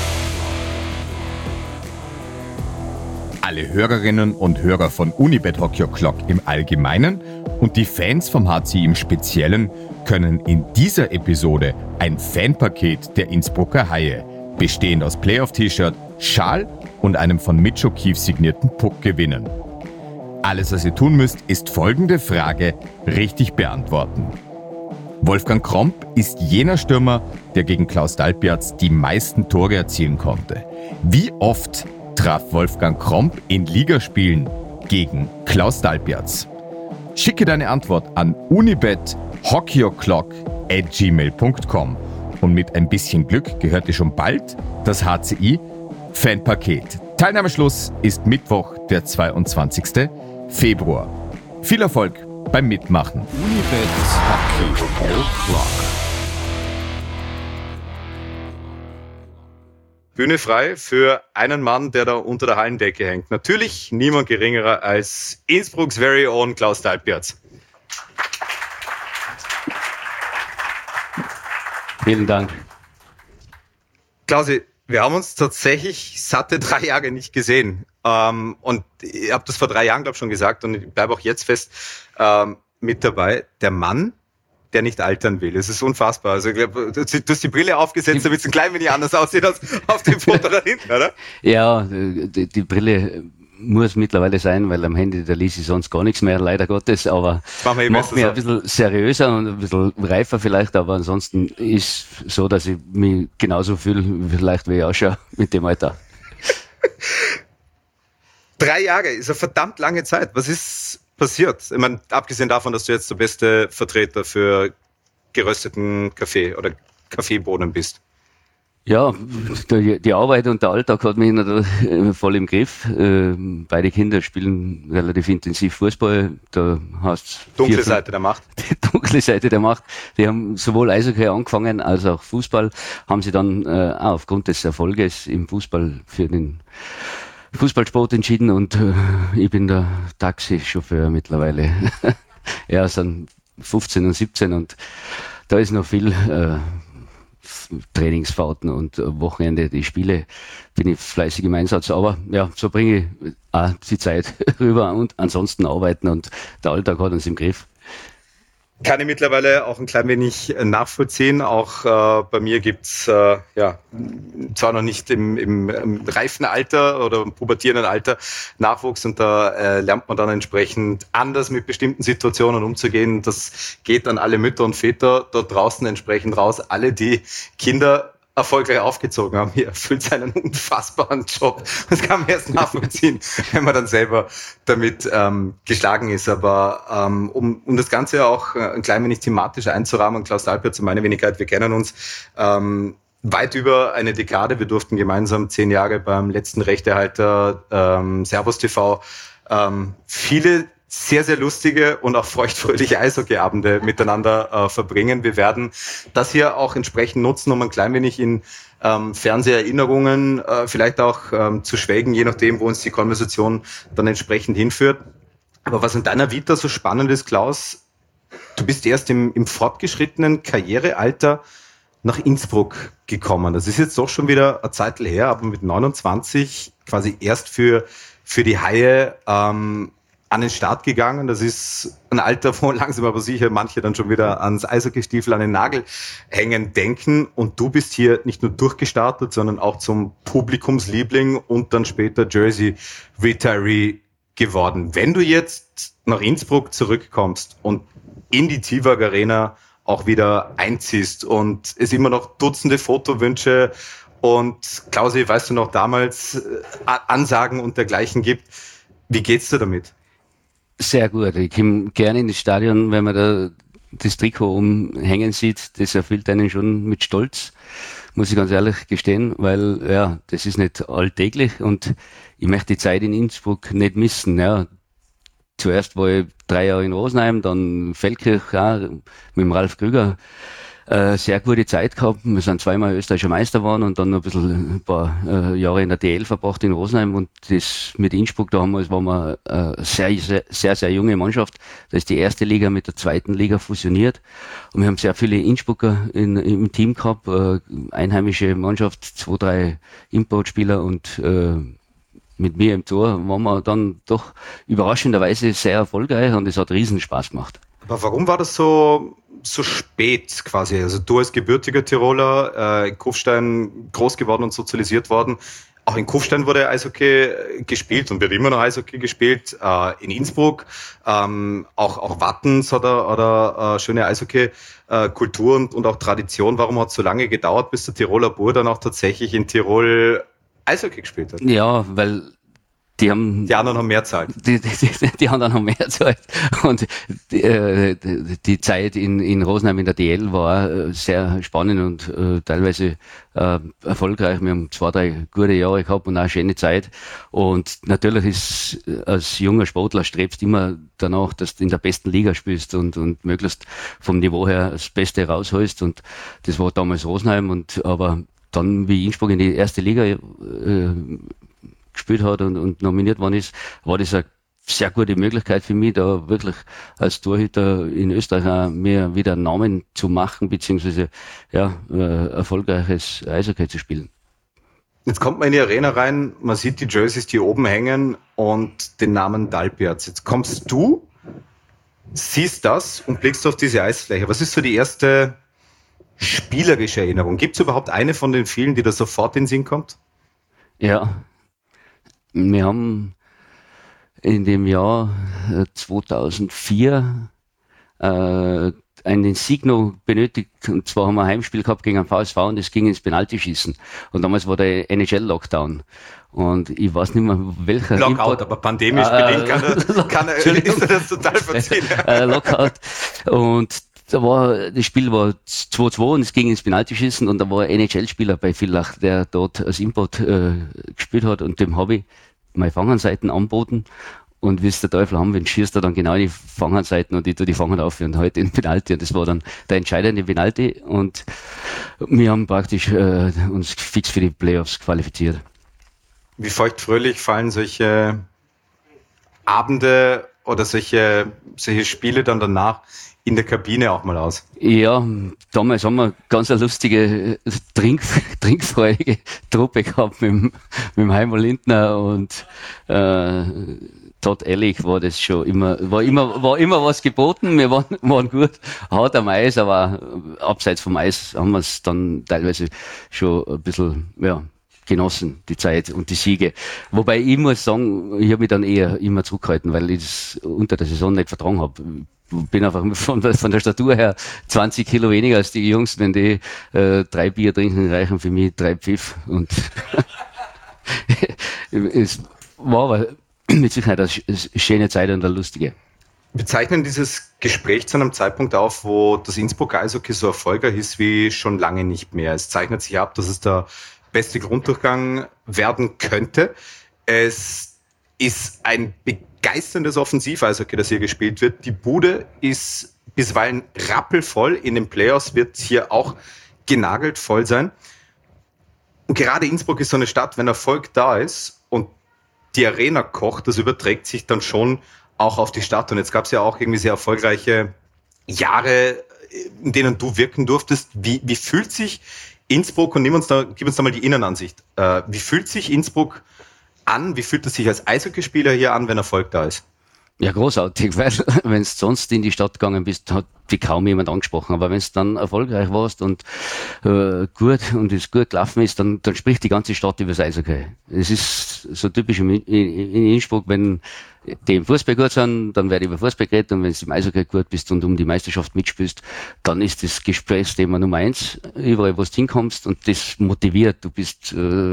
Alle Hörerinnen und Hörer von Unibet Hockey O'Clock im Allgemeinen und die Fans vom HCI im Speziellen können in dieser Episode ein Fanpaket der Innsbrucker Haie, bestehend aus Playoff-T-Shirt, Schal und einem von Mitch O'Keefe signierten Puck gewinnen. Alles, was ihr tun müsst, ist folgende Frage richtig beantworten. Wolfgang Kromp ist jener Stürmer, der gegen Klaus Dalbierz die meisten Tore erzielen konnte. Wie oft traf Wolfgang Kromp in Ligaspielen gegen Klaus Dalbierz? Schicke deine Antwort an unibet.hockeyoclock@gmail.com und mit ein bisschen Glück gehört dir schon bald das HCI Fanpaket. Teilnahmeschluss ist Mittwoch, der 22. Februar. Viel Erfolg beim Mitmachen.
Unibet Hockey O'Clock.
Bühne frei für einen Mann, der da unter der Hallendecke hängt. Natürlich niemand geringerer als Innsbrucks very own Klaus Dalbierz.
Vielen Dank.
Klausi, wir haben uns tatsächlich satte 3 Jahre nicht gesehen. Und ich habe das vor 3 Jahren, glaube ich, schon gesagt und ich bleibe auch jetzt fest mit dabei. Der Mann, der nicht altern will. Es ist unfassbar. Also ich glaube, du hast die Brille aufgesetzt, damit es ein klein wenig anders aussieht als auf dem Foto da hinten, oder?
Ja, die Brille muss mittlerweile sein, weil am Handy, da liest ich sonst gar nichts mehr, leider Gottes, aber macht mich ein bisschen seriöser und ein bisschen reifer vielleicht, aber ansonsten ist so, dass ich mich genauso fühle, vielleicht wie ich ausschaue mit dem Alter.
3 Jahre ist eine verdammt lange Zeit. Was ist passiert? Ich meine, abgesehen davon, dass du jetzt der beste Vertreter für gerösteten Kaffee oder Kaffeebohnen bist.
Ja, die Arbeit und der Alltag hat mich voll im Griff. Beide Kinder spielen relativ intensiv Fußball. Da hast
dunkle Seite der Macht.
Die dunkle Seite der Macht. Die haben sowohl Eishockey angefangen als auch Fußball. Haben sie dann auch aufgrund des Erfolges im Fußball für den Fußballsport entschieden und ich bin der Taxichauffeur mittlerweile. Ja, sind 15 und 17 und da ist noch viel Trainingsfahrten und Wochenende, die Spiele, bin ich fleißig im Einsatz. Aber ja, so bringe ich auch die Zeit rüber und ansonsten arbeiten und der Alltag hat uns im Griff.
Kann ich mittlerweile auch ein klein wenig nachvollziehen. Auch bei mir gibt's zwar noch nicht im reifen Alter oder im pubertierenden Alter Nachwuchs und da lernt man dann entsprechend anders mit bestimmten Situationen umzugehen. Das geht an alle Mütter und Väter dort draußen entsprechend raus. Alle, die Kinder erfolgreich aufgezogen haben. Hier erfüllt seinen unfassbaren Job. Das kann man erst nachvollziehen, wenn man dann selber damit geschlagen ist. Aber um das Ganze auch ein klein wenig thematisch einzurahmen, Klaus Dalbierz und meine Wenigkeit, wir kennen uns weit über eine Dekade. Wir durften gemeinsam 10 Jahre beim letzten Rechtehalter Servus TV viele sehr, sehr lustige und auch feuchtfröhliche Eishockeyabende miteinander verbringen. Wir werden das hier auch entsprechend nutzen, um ein klein wenig in Fernseherinnerungen vielleicht auch zu schwelgen, je nachdem, wo uns die Konversation dann entsprechend hinführt. Aber was in deiner Vita so spannend ist, Klaus, du bist erst im fortgeschrittenen Karrierealter nach Innsbruck gekommen. Das ist jetzt doch schon wieder eine Zeit her, aber mit 29 quasi erst für die Haie an den Start gegangen. Das ist ein Alter, wo langsam aber sicher manche dann schon wieder ans Eishockeystiefel, an den Nagel hängen denken. Und du bist hier nicht nur durchgestartet, sondern auch zum Publikumsliebling und dann später Jersey-Retiree geworden. Wenn du jetzt nach Innsbruck zurückkommst und in die TIWAG Arena auch wieder einziehst und es immer noch Dutzende Fotowünsche und Klausi, weißt du noch, damals Ansagen und dergleichen gibt, wie geht's dir damit?
Sehr gut. Ich komme gerne in das Stadion, wenn man da das Trikot umhängen sieht. Das erfüllt einen schon mit Stolz, muss ich ganz ehrlich gestehen, weil ja, das ist nicht alltäglich und ich möchte die Zeit in Innsbruck nicht missen. Ja. Zuerst war ich 3 Jahre in Rosenheim, dann Feldkirch, ja, mit dem Ralf Krüger. Sehr gute Zeit gehabt. Wir sind 2-mal österreichischer Meister geworden und dann noch ein paar Jahre in der DL verbracht in Rosenheim und das mit Innsbruck damals waren wir sehr junge Mannschaft. Da ist die erste Liga mit der zweiten Liga fusioniert und wir haben sehr viele Innsbrucker im Team gehabt, einheimische Mannschaft, 2-3 Importspieler und mit mir im Tor waren wir dann doch überraschenderweise sehr erfolgreich und es hat riesen Spaß gemacht.
Aber warum war das so spät quasi? Also du als gebürtiger Tiroler, in Kufstein groß geworden und sozialisiert worden. Auch in Kufstein wurde Eishockey gespielt und wird immer noch Eishockey gespielt. In Innsbruck, auch Wattens hat eine schöne Eishockey-Kultur und auch Tradition. Warum hat es so lange gedauert, bis der Tiroler Bur dann auch tatsächlich in Tirol Eishockey gespielt hat?
Ja, weil
Die anderen haben mehr Zeit.
Die anderen haben mehr Zeit. Und die Zeit in Rosenheim in der DL war sehr spannend und teilweise erfolgreich. Wir haben 2-3 gute Jahre gehabt und auch eine schöne Zeit. Und natürlich ist als junger Sportler strebst immer danach, dass du in der besten Liga spielst und möglichst vom Niveau her das Beste rausholst. Und das war damals Rosenheim. Aber dann, wie Innsbruck in die erste Liga gespielt hat und nominiert worden ist, war das eine sehr gute Möglichkeit für mich, da wirklich als Torhüter in Österreich auch mir wieder einen Namen zu machen, beziehungsweise erfolgreiches Eishockey zu spielen.
Jetzt kommt man in die Arena rein, man sieht die Jerseys, die oben hängen und den Namen Dalberts. Jetzt kommst du, siehst das und blickst auf diese Eisfläche. Was ist so die erste spielerische Erinnerung? Gibt es überhaupt eine von den vielen, die da sofort in den Sinn kommt?
Ja, wir haben in dem Jahr 2004 einen Sieg noch benötigt, und zwar haben wir ein Heimspiel gehabt gegen ein VSV und das ging ins Penaltyschießen. Und damals war der NHL-Lockdown. Und ich weiß nicht mehr, welcher
Lockout,
Import,
aber pandemisch bedingt ist das total verziehen.
Lockout. Und das Spiel war 2-2 und es ging ins Penaltyschießen und da war ein NHL-Spieler bei Villach, der dort als Import gespielt hat und dem habe ich meine Fanghandseiten anboten. Und wie es der Teufel haben, wenn schießt er dann genau in die Fanghandseiten und ich tue die Fanghand auf und halt in Penalty. Und das war dann der entscheidende Penalty. Und wir haben praktisch uns fix für die Playoffs qualifiziert.
Wie feuchtfröhlich fallen solche Abende oder solche Spiele dann danach in der Kabine auch mal aus?
Ja, damals haben wir ganz eine lustige, trinkfreudige Truppe gehabt mit dem Heimo Lindner und Todd Ellich war das schon immer was geboten. Wir waren gut hart am Eis, aber abseits vom Eis haben wir es dann teilweise schon ein bisschen, genossen, die Zeit und die Siege. Wobei ich muss sagen, ich habe mich dann eher immer zurückgehalten, weil ich das unter der Saison nicht vertragen habe. Bin einfach von der Statur her 20 Kilo weniger als die Jungs, wenn die 3 Bier trinken, reichen für mich 3 Pfiff. Und es war aber mit Sicherheit eine schöne Zeit und eine lustige.
Wir zeichnen dieses Gespräch zu einem Zeitpunkt auf, wo das Innsbrucker Eishockey so erfolgreich ist wie schon lange nicht mehr. Es zeichnet sich ab, dass es der beste Grunddurchgang werden könnte. Es ist ein begeisterndes Offensiv-Eishockey, das hier gespielt wird. Die Bude ist bisweilen rappelvoll. In den Playoffs wird es hier auch genagelt voll sein. Und gerade Innsbruck ist so eine Stadt, wenn Erfolg da ist und die Arena kocht, das überträgt sich dann schon auch auf die Stadt. Und jetzt gab es ja auch irgendwie sehr erfolgreiche Jahre, in denen du wirken durftest. Wie fühlt sich Innsbruck, und gib uns da mal die Innenansicht, wie fühlt sich Innsbruck an? Wie fühlt es sich als Eishockeyspieler hier an, wenn Erfolg da ist?
Ja, großartig, weil wenn du sonst in die Stadt gegangen bist, hat dich kaum jemand angesprochen. Aber wenn es dann erfolgreich warst und gut und es gut gelaufen ist, dann spricht die ganze Stadt über das Eishockey. Es ist so typisch in Innsbruck, wenn die im Fußball gut sind, dann werde über Fußball geredet, und wenn du im Eishockey gut bist und um die Meisterschaft mitspielst, dann ist das Gesprächsthema Nummer 1, überall wo du hinkommst, und das motiviert. Du bist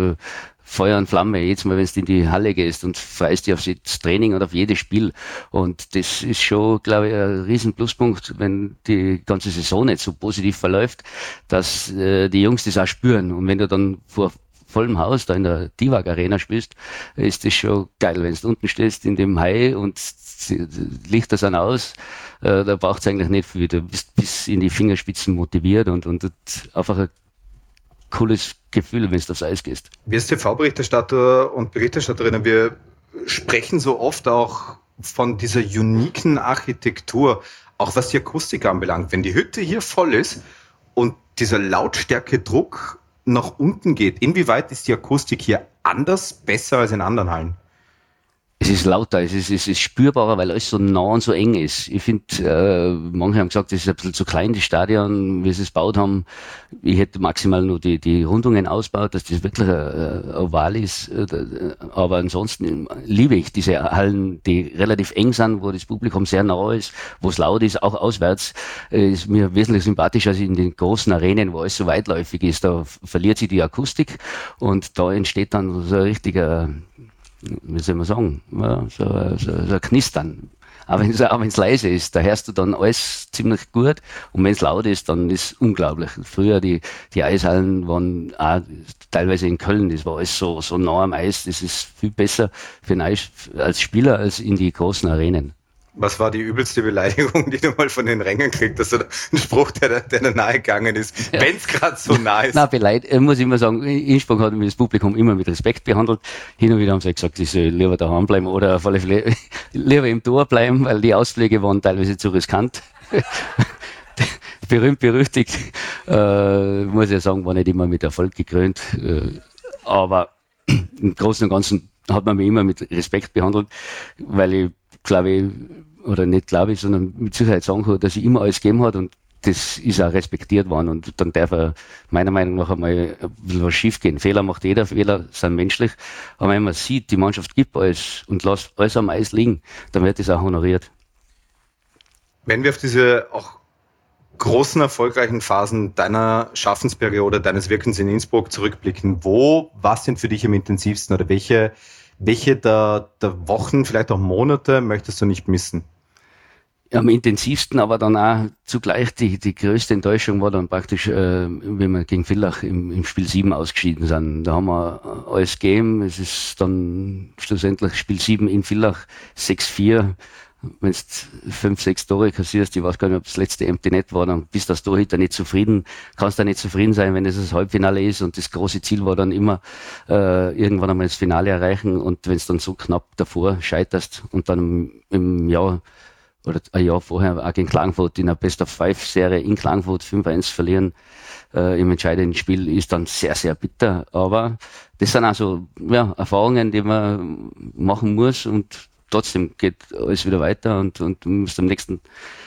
Feuer und Flamme, jedes Mal, wenn du in die Halle gehst und freust dich auf das Training und auf jedes Spiel. Und das ist schon, glaube ich, ein riesen Pluspunkt, wenn die ganze Saison nicht so positiv verläuft, dass die Jungs das auch spüren. Und wenn du dann vor vollem Haus da in der Divag Arena spielst, ist das schon geil, wenn du unten stehst in dem Hai und die Lichter sind aus, da braucht es eigentlich nicht viel. Du bist bis in die Fingerspitzen motiviert und einfach ein cooles Gefühl, wenn du aufs Eis gehst.
Wir als TV-Berichterstatter und Berichterstatterinnen, wir sprechen so oft auch von dieser uniken Architektur, auch was die Akustik anbelangt. Wenn die Hütte hier voll ist und dieser Lautstärke-Druck nach unten geht, inwieweit ist die Akustik hier anders, besser als in anderen Hallen?
Es ist lauter, es ist spürbarer, weil alles so nah und so eng ist. Ich finde, manche haben gesagt, es ist ein bisschen zu klein, das Stadion, wie sie es gebaut haben. Ich hätte maximal nur die Rundungen ausgebaut, dass das wirklich ein Oval ist. Aber ansonsten liebe ich diese Hallen, die relativ eng sind, wo das Publikum sehr nah ist, wo es laut ist, auch auswärts. Ist mir wesentlich sympathischer als in den großen Arenen, wo alles so weitläufig ist. Da verliert sich die Akustik und da entsteht dann so ein richtiger wie soll man sagen, ja, so ein Knistern. Auch wenn es leise ist, da hörst du dann alles ziemlich gut. Und wenn es laut ist, dann ist es unglaublich. Früher die Eishallen waren auch teilweise in Köln, das war alles so nah am Eis. Das ist viel besser für einen als Spieler als in die großen Arenen.
Was war die übelste Beleidigung, die du mal von den Rängen kriegst? Also ein Spruch, der nahe gegangen ist, ja. Wenn es gerade so nah ist.
Nein, muss ich immer sagen, Innsbruck hat das Publikum immer mit Respekt behandelt. Hin und wieder haben sie gesagt, ich soll lieber daheim bleiben oder auf alle Fälle lieber im Tor bleiben, weil die Ausflüge waren teilweise zu riskant. Berühmt-berüchtigt, muss ich ja sagen, war nicht immer mit Erfolg gekrönt. Aber im Großen und Ganzen hat man mich immer mit Respekt behandelt, weil ich sondern mit Sicherheit sagen kann, dass ich immer alles gegeben hat und das ist auch respektiert worden und dann darf er meiner Meinung nach einmal ein bisschen was schief gehen. Fehler macht jeder, Fehler sind menschlich, aber wenn man sieht, die Mannschaft gibt alles und lässt alles am Eis liegen, dann wird das auch honoriert.
Wenn wir auf diese auch großen, erfolgreichen Phasen deiner Schaffensperiode, deines Wirkens in Innsbruck zurückblicken, wo warst denn für dich am intensivsten oder welche der Wochen, vielleicht auch Monate möchtest du nicht missen?
Am intensivsten, aber dann auch zugleich die größte Enttäuschung war dann praktisch, wenn wir gegen Villach im Spiel 7 ausgeschieden sind. Da haben wir alles gegeben. Es ist dann schlussendlich Spiel 7 in Villach 6-4. Wenn du 5, 6 Tore kassierst, ich weiß gar nicht, ob das letzte Empty Net war, dann bist du als Torhüter nicht zufrieden. Kannst da nicht zufrieden sein, wenn es das Halbfinale ist und das große Ziel war dann immer, irgendwann einmal das Finale erreichen und wenn es dann so knapp davor scheiterst und dann im Jahr oder ein Jahr vorher auch gegen Klagenfurt in einer Best-of-5-Serie in Klagenfurt 5-1 verlieren im entscheidenden Spiel ist dann sehr, sehr bitter. Aber das sind auch so Erfahrungen, die man machen muss und trotzdem geht alles wieder weiter und du musst im nächsten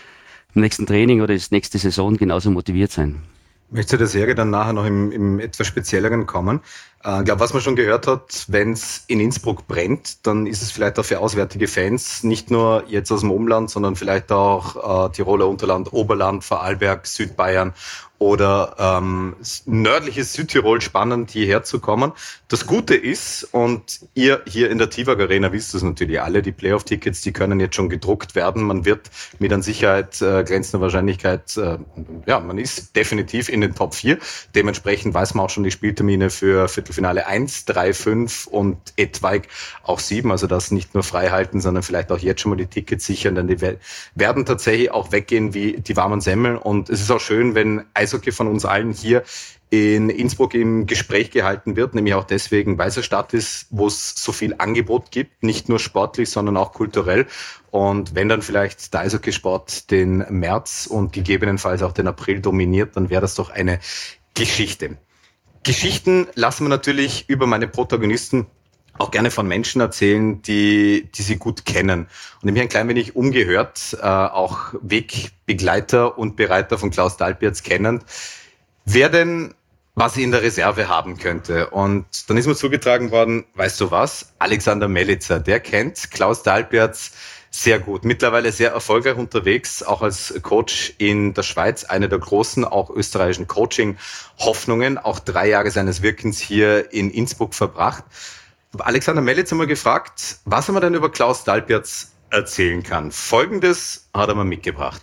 Training oder das nächste Saison genauso motiviert sein.
Möchtest du der Serie dann nachher noch im etwas Spezielleren kommen? Ich glaube, was man schon gehört hat, wenn es in Innsbruck brennt, dann ist es vielleicht auch für auswärtige Fans, nicht nur jetzt aus dem Umland, sondern vielleicht auch Tiroler Unterland, Oberland, Vorarlberg, Südbayern oder nördliches Südtirol spannend, hierher zu kommen. Das Gute ist, und ihr hier in der TIWAG Arena wisst es natürlich alle, die Playoff-Tickets, die können jetzt schon gedruckt werden. Man wird mit an Sicherheit grenzender Wahrscheinlichkeit, man ist definitiv in den Top 4. Dementsprechend weiß man auch schon die Spieltermine für Viertelfinale 1, 3, 5 und etwaig auch 7. Also das nicht nur frei halten, sondern vielleicht auch jetzt schon mal die Tickets sichern, denn die werden tatsächlich auch weggehen wie die warmen Semmeln. Und es ist auch schön, wenn Eishockey von uns allen hier in Innsbruck im Gespräch gehalten wird, nämlich auch deswegen, weil es eine Stadt ist, wo es so viel Angebot gibt, nicht nur sportlich, sondern auch kulturell. Und wenn dann vielleicht der Eishockeysport den März und gegebenenfalls auch den April dominiert, dann wäre das doch eine Geschichte. Geschichten lassen wir natürlich über meine Protagonisten auch gerne von Menschen erzählen, die sie gut kennen. Und ich habe ein klein wenig umgehört, auch Wegbegleiter und Bereiter von Klaus Dalbierz kennend, wer denn was in der Reserve haben könnte. Und dann ist mir zugetragen worden, weißt du was, Alexander Melitzer, der kennt Klaus Dalbierz sehr gut. Mittlerweile sehr erfolgreich unterwegs, auch als Coach in der Schweiz, eine der großen, auch österreichischen Coaching-Hoffnungen, auch 3 Jahre seines Wirkens hier in Innsbruck verbracht. Alexander Melitzer mal gefragt, was er mir denn über Klaus Dalbierz erzählen kann. Folgendes hat er mir mitgebracht.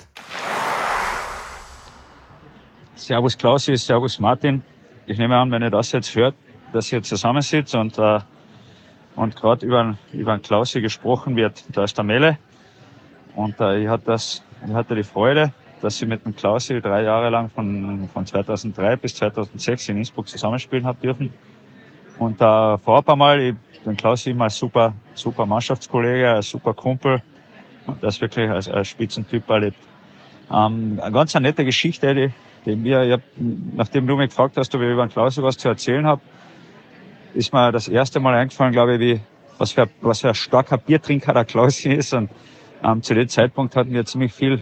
Servus Klausi, servus Martin. Ich nehme an, wenn ihr das jetzt hört, dass ihr zusammensitzt und gerade über den Klausi gesprochen wird. Da ist der Melle und ich hatte die Freude, dass ich mit dem Klausi 3 Jahre lang von 2003 bis 2006 in Innsbruck zusammenspielen habe dürfen. Und vorab einmal, ich den Klausi immer als super Mannschaftskollege, als super Kumpel und das wirklich als Spitzentyp erlebt. Eine ganz nette Geschichte, nachdem du mich gefragt hast, ob ich über den Klausi was zu erzählen habe, ist mir das erste Mal eingefallen, glaube ich, was für ein starker Biertrinker der Klausi ist. Und zu dem Zeitpunkt hatten wir ziemlich viele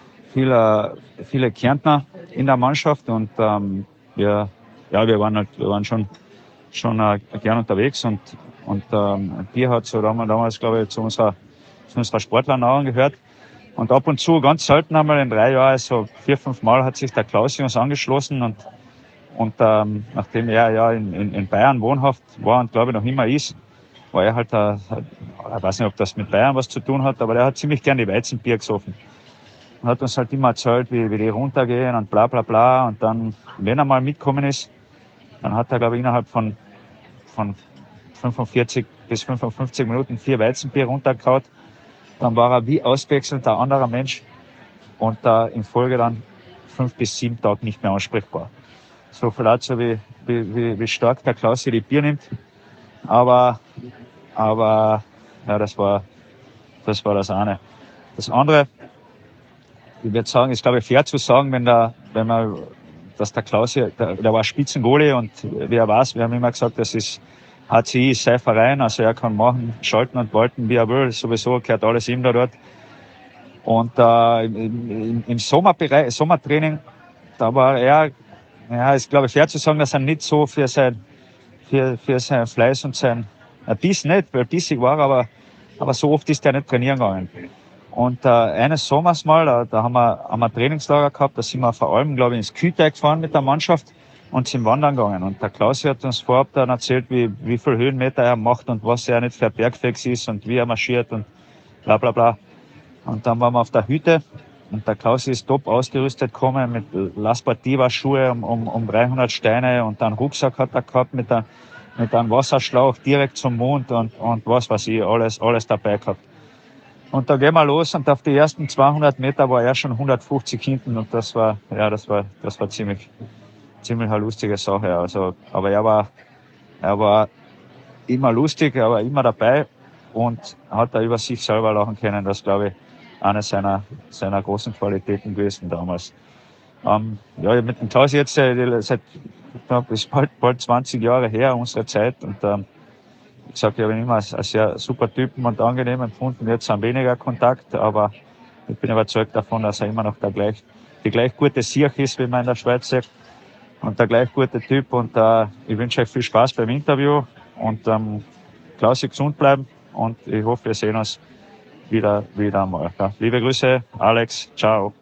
Kärntner in der Mannschaft und wir waren schon gern unterwegs und Bier hat so damals, glaube ich, zu unserer Sportlernahrung gehört. Und ab und zu, ganz selten einmal in 3 Jahren, so 4, 5 Mal hat sich der Klausi uns angeschlossen und nachdem er in Bayern wohnhaft war und glaube ich noch immer ist, war er halt ich weiß nicht, ob das mit Bayern was zu tun hat, aber der hat ziemlich gern die Weizenbier gesoffen. Und hat uns halt immer erzählt, wie die runtergehen und bla bla bla. Und dann, wenn er mal mitgekommen ist, dann hat er, glaube ich, innerhalb von 45 bis 55 Minuten 4 Weizenbier runtergehauen. Dann war er wie ausgewechselt ein anderer Mensch und in Folge dann 5 bis 7 Tage nicht mehr ansprechbar. So viel dazu, wie stark der Klaus hier die Bier nimmt. Aber ja, das war das eine. Das andere, ich würde sagen, ist, glaube ich, fair zu sagen, dass der Klaus hier, der war Spitzengoalie und wie er weiß, wir haben immer gesagt, das ist HCI, ist sein Verein, also er kann machen, schalten und walten, wie er will, sowieso gehört alles ihm da dort. Und im Sommertraining, da war er, ja, ist, glaube ich, fair zu sagen, dass er nicht so für sein Fleiß und sein Biss nicht, weil bissig war, aber so oft ist er nicht trainieren gegangen. Und eines Sommers mal, da haben wir ein Trainingslager gehabt, da sind wir vor allem, glaube ich, ins Kühteig gefahren mit der Mannschaft und sind wandern gegangen. Und der Klaus hat uns vorab dann erzählt, wie viel Höhenmeter er macht und was er nicht für Bergflex ist und wie er marschiert und bla bla bla. Und dann waren wir auf der Hütte und der Klaus ist top ausgerüstet gekommen mit La Sportiva-Schuhe um 300 Steine und einen Rucksack hat er gehabt mit einem Wasserschlauch direkt zum Mond und was weiß ich, alles dabei gehabt. Und da gehen wir los und auf die ersten 200 Meter war er schon 150 hinten und das war ziemlich eine lustige Sache. Also, aber er war immer lustig, er war immer dabei und hat da über sich selber lachen können. Das, glaube ich, eine seiner großen Qualitäten gewesen damals. Ja, mit dem Klaus jetzt seit ist bald 20 Jahre her, unsere Zeit. Und ich sage, ich habe ihn immer als sehr super Typen und angenehm empfunden. Jetzt haben wir weniger Kontakt, aber ich bin überzeugt davon, dass er immer noch die gleich gute Siech ist, wie man in der Schweiz sagt. Und der gleich gute Typ. Und ich wünsche euch viel Spaß beim Interview. Und Klaus, gesund bleiben. Und ich hoffe, wir sehen uns wieder einmal. Ja, liebe Grüße, Alex. Ciao.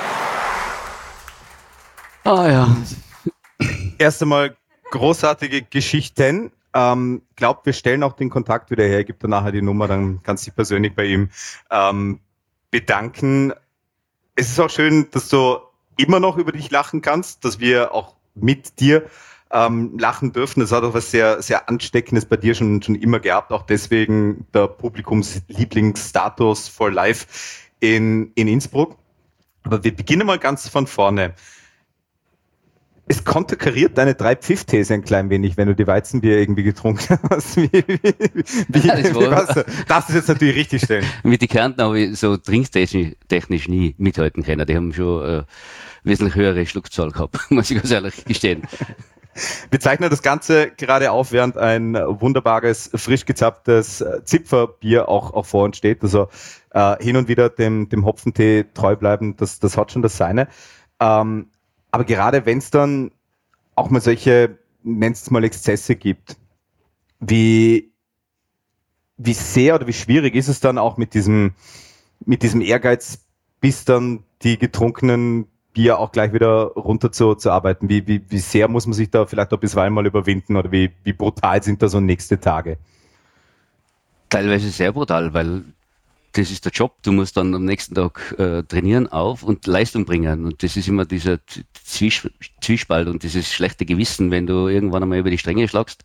Ja.
Erst einmal großartige Geschichten. Glaubt, wir stellen auch den Kontakt wieder her. Gibt dann nachher die Nummer, dann kannst du dich persönlich bei ihm bedanken. Es ist auch schön, dass du immer noch über dich lachen kannst, dass wir auch mit dir lachen dürfen. Das hat auch was sehr, sehr Ansteckendes bei dir schon immer gehabt. Auch deswegen der Publikumslieblingsstatus for life in Innsbruck. Aber wir beginnen mal ganz von vorne. Es konterkariert deine 3-Pfiff-These ein klein wenig, wenn du die Weizenbier irgendwie getrunken hast. Das ist jetzt natürlich richtig stellen.
Mit den Kärnten habe ich so trinktechnisch nie mithalten können. Die haben schon wesentlich höhere Schluckzahl gehabt, muss ich ganz ehrlich gestehen.
Wir zeichnen das Ganze gerade auf, während ein wunderbares, frisch gezapftes Zipferbier auch vor uns steht. Also hin und wieder dem Hopfentee treu bleiben, das hat schon das Seine. Aber gerade wenn es dann auch mal solche, nennst es mal Exzesse gibt, wie sehr oder wie schwierig ist es dann auch mit diesem Ehrgeiz, bis dann die getrunkenen Bier auch gleich wieder runter zu arbeiten? Wie sehr muss man sich da vielleicht auch bisweilen mal überwinden oder wie brutal sind da so nächste Tage?
Teilweise sehr brutal, weil das ist der Job. Du musst dann am nächsten Tag trainieren und Leistung bringen. Und das ist immer dieser Zwiespalt und dieses schlechte Gewissen, wenn du irgendwann einmal über die Stränge schlagst.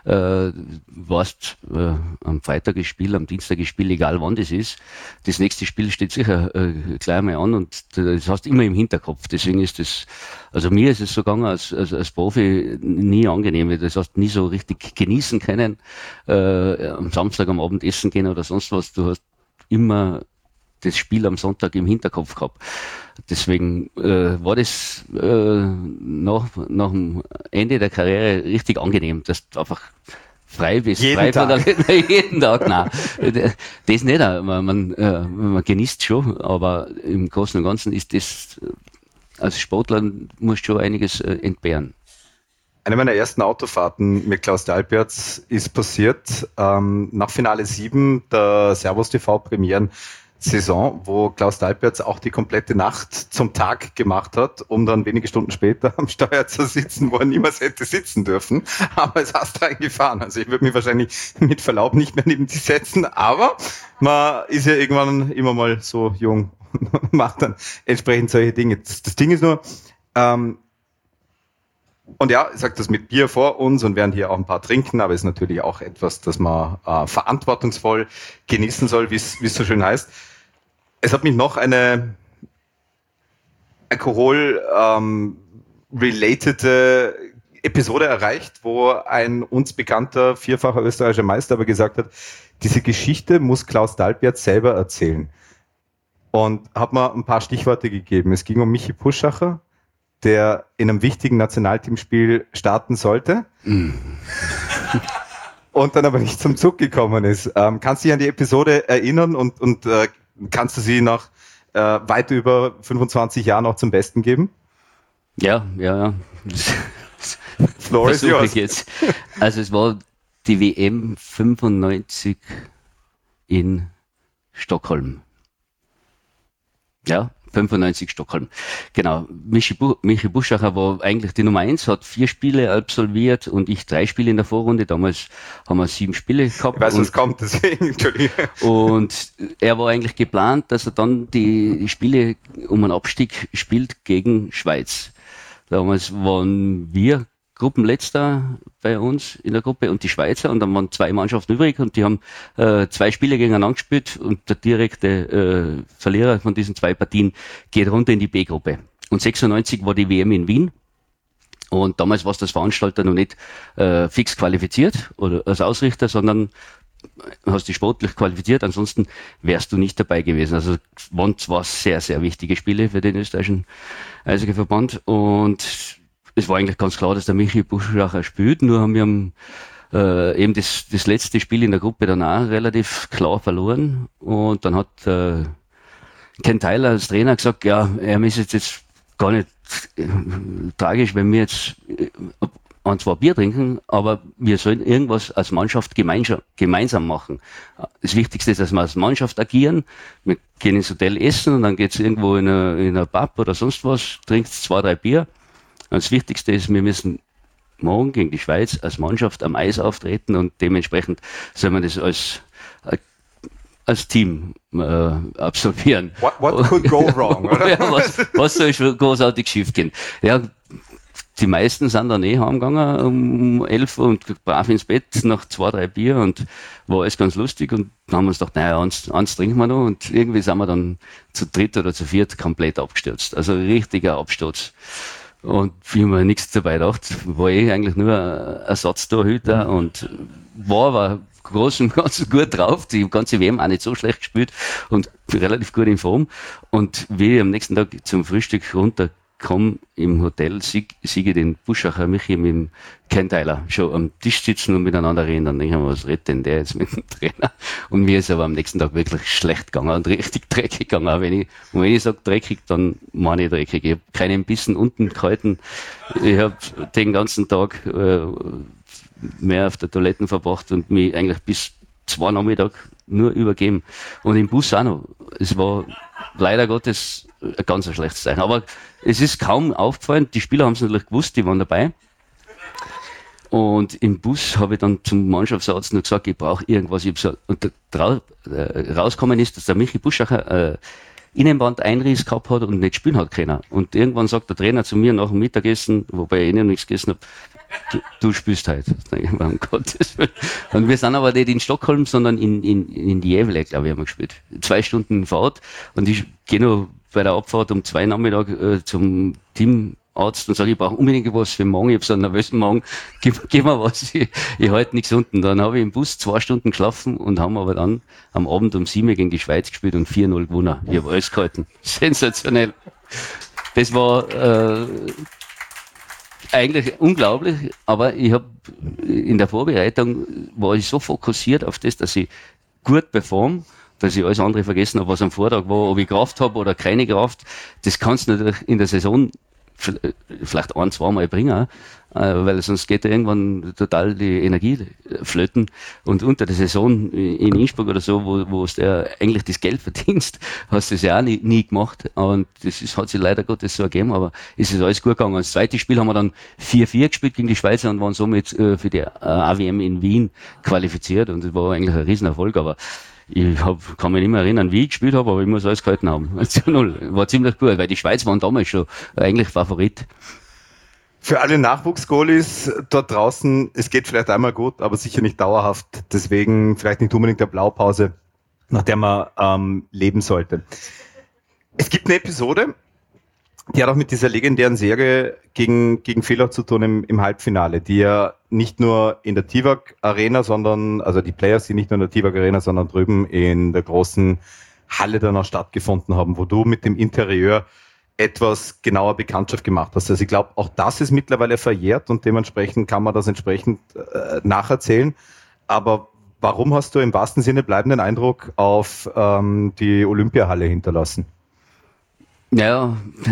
Warst am Freitag das Spiel, am Dienstag das Spiel, egal wann das ist. Das nächste Spiel steht sicher gleich mal an und das hast du immer im Hinterkopf. Deswegen ist das, also mir ist es so gegangen als Profi nie angenehm. Das hast du nie so richtig genießen können. Am Samstag am Abend essen gehen oder sonst was. Du hast immer das Spiel am Sonntag im Hinterkopf gehabt. Deswegen war das nach dem Ende der Karriere richtig angenehm, dass du einfach frei bist.
Jeden Tag.
Jeden Tag, nein. Das nicht. Man genießt schon, aber im Großen und Ganzen ist das, als Sportler musst du schon einiges entbehren.
Eine meiner ersten Autofahrten mit Klaus Dalbertz ist passiert nach Finale 7 der Servus TV Premieren.
Saison, wo Klaus Dalbertz auch die komplette Nacht zum Tag gemacht hat, um dann wenige Stunden später am Steuer zu sitzen, wo er niemals hätte sitzen dürfen. Aber es hast reingefahren. Also ich würde mich wahrscheinlich mit Verlaub nicht mehr neben dich setzen, aber man ist ja irgendwann immer mal so jung und macht dann entsprechend solche Dinge. Das Ding ist nur, und ja, ich sage das mit Bier vor uns und werden hier auch ein paar trinken, aber ist natürlich auch etwas, das man verantwortungsvoll genießen soll, wie es so schön heißt. Es hat mich noch eine Alkohol-relatede Episode erreicht, wo ein uns bekannter vierfacher österreichischer Meister aber gesagt hat, diese Geschichte muss Klaus Dalbertz selber erzählen. Und hat mir ein paar Stichworte gegeben. Es ging um Michi Puschacher, der in einem wichtigen Nationalteamspiel starten sollte und dann aber nicht zum Zug gekommen ist. Kannst du dich an die Episode erinnern und kannst du sie nach weit über 25 Jahren noch zum Besten geben?
Ja.
Floor is yours.
Jetzt. Also es war die WM 95 in Stockholm. Ja, 95 Stockholm. Genau. Michi Puschacher war eigentlich die Nummer 1, hat 4 Spiele absolviert und ich 3 Spiele in der Vorrunde. Damals haben wir 7 Spiele gehabt.
Ich weiß, was kommt, deswegen, Entschuldigung.
Und er war eigentlich geplant, dass er dann die Spiele um einen Abstieg spielt gegen Schweiz. Damals waren wir Gruppenletzter bei uns in der Gruppe und die Schweizer und dann waren 2 Mannschaften übrig und die haben 2 Spiele gegeneinander gespielt und der direkte Verlierer von diesen 2 Partien geht runter in die B-Gruppe. Und 96 war die WM in Wien und damals war es das Veranstalter noch nicht fix qualifiziert oder als Ausrichter, sondern hast dich sportlich qualifiziert, ansonsten wärst du nicht dabei gewesen. Also waren zwar sehr, sehr wichtige Spiele für den österreichischen Eishockeyverband und es war eigentlich ganz klar, dass der Michi Puschacher spielt, nur haben wir eben das letzte Spiel in der Gruppe dann auch relativ klar verloren und dann hat Ken Tyler als Trainer gesagt, ja, er ist jetzt gar nicht tragisch, wenn wir jetzt ein, 2 Bier trinken, aber wir sollen irgendwas als Mannschaft gemeinsam machen. Das Wichtigste ist, dass wir als Mannschaft agieren. Wir gehen ins Hotel essen und dann geht's irgendwo in einer Pub oder sonst was, trinkt 2, 3 Bier. Und das Wichtigste ist, wir müssen morgen gegen die Schweiz als Mannschaft am Eis auftreten und dementsprechend soll man das als Team absolvieren.
What could go wrong, oder?
Ja, was soll schon großartig schief gehen? Ja, die meisten sind dann heimgegangen um 11 Uhr und brav ins Bett nach 2, 3 Bier und war alles ganz lustig und dann haben wir uns gedacht, naja, eins trinken wir noch und irgendwie sind wir dann zu 3. oder zu 4. komplett abgestürzt. Also richtiger Absturz. Und ich habe mir nichts dabei gedacht, war eigentlich nur ein Ersatztorhüter und war aber groß und ganz gut drauf, die ganze WM auch nicht so schlecht gespielt und relativ gut in Form. Und wie ich am nächsten Tag zum Frühstück runterkomme im Hotel, sehe ich den Puschacher Michi mit dem Ken Tyler schon am Tisch sitzen und miteinander reden. Dann denke ich mir, was redet denn der jetzt mit dem Trainer? Und mir ist aber am nächsten Tag wirklich schlecht gegangen und richtig dreckig gegangen. Wenn ich sage dreckig, dann meine ich dreckig. Ich habe keinen Bissen unten gehalten. Ich habe den ganzen Tag mehr auf der Toilette verbracht und mich eigentlich bis 2 Nachmittag nur übergeben. Und im Bus auch noch. Es war leider Gottes ein ganz schlechtes Zeichen. Aber es ist kaum aufgefallen. Die Spieler haben es natürlich gewusst, die waren dabei. Und im Bus habe ich dann zum Mannschaftsarzt noch gesagt, ich brauche irgendwas. Und rausgekommen ist, dass der Michi Puschacher Innenbandeinriss gehabt hat und nicht spielen hat können. Und irgendwann sagt der Trainer zu mir nach dem Mittagessen, wobei ich noch nichts gegessen habe, du spielst heute. Um Gottes Willen. Und wir sind aber nicht in Stockholm, sondern in Gävle, glaube ich, haben wir gespielt. 2 Stunden Fahrt und ich gehe noch bei der Abfahrt um 2 Nachmittag zum Teamarzt und sage, ich brauche unbedingt was für morgen. Ich habe so einen nervösen Magen, gib mir was, ich halte nichts unten. Dann habe ich im Bus 2 Stunden geschlafen und haben aber dann am Abend um 7 gegen die Schweiz gespielt und 4-0 gewonnen. Ich habe alles gehalten. Sensationell. Das war eigentlich unglaublich, aber ich habe in der Vorbereitung war ich so fokussiert auf das, dass ich gut performe, dass ich alles andere vergessen habe, was am Vortag war, ob ich Kraft habe oder keine Kraft. Das kannst du natürlich in der Saison vielleicht 1-2 Mal bringen, weil sonst geht da irgendwann total die Energie flöten. Und unter der Saison in Innsbruck oder so, wo du ja eigentlich das Geld verdienst, hast du das ja auch nie gemacht. Und hat sich leider Gottes so ergeben, aber es ist alles gut gegangen. Das zweite Spiel haben wir dann 4-4 gespielt gegen die Schweizer und waren somit für die AWM in Wien qualifiziert. Und das war eigentlich ein Riesenerfolg, aber kann mich nicht mehr erinnern, wie ich gespielt habe, aber ich muss alles gehalten haben. 2-0. War ziemlich gut, weil die Schweiz waren damals schon eigentlich Favorit.
Für alle Nachwuchsgoalies dort draußen, es geht vielleicht einmal gut, aber sicher nicht dauerhaft. Deswegen vielleicht nicht unbedingt der Blaupause, nach der man leben sollte. Es gibt eine Episode, die hat auch mit dieser legendären Serie gegen Villach zu tun im Halbfinale, die ja nicht nur in der TIWAG Arena, sondern, also die Playoffs, die nicht nur in der TIWAG Arena, sondern drüben in der großen Halle dann auch stattgefunden haben, wo du mit dem Interieur etwas genauer Bekanntschaft gemacht hast. Also ich glaube, auch das ist mittlerweile verjährt und dementsprechend kann man das entsprechend nacherzählen. Aber warum hast du im wahrsten Sinne bleibenden Eindruck auf die Olympiahalle hinterlassen?
Ja,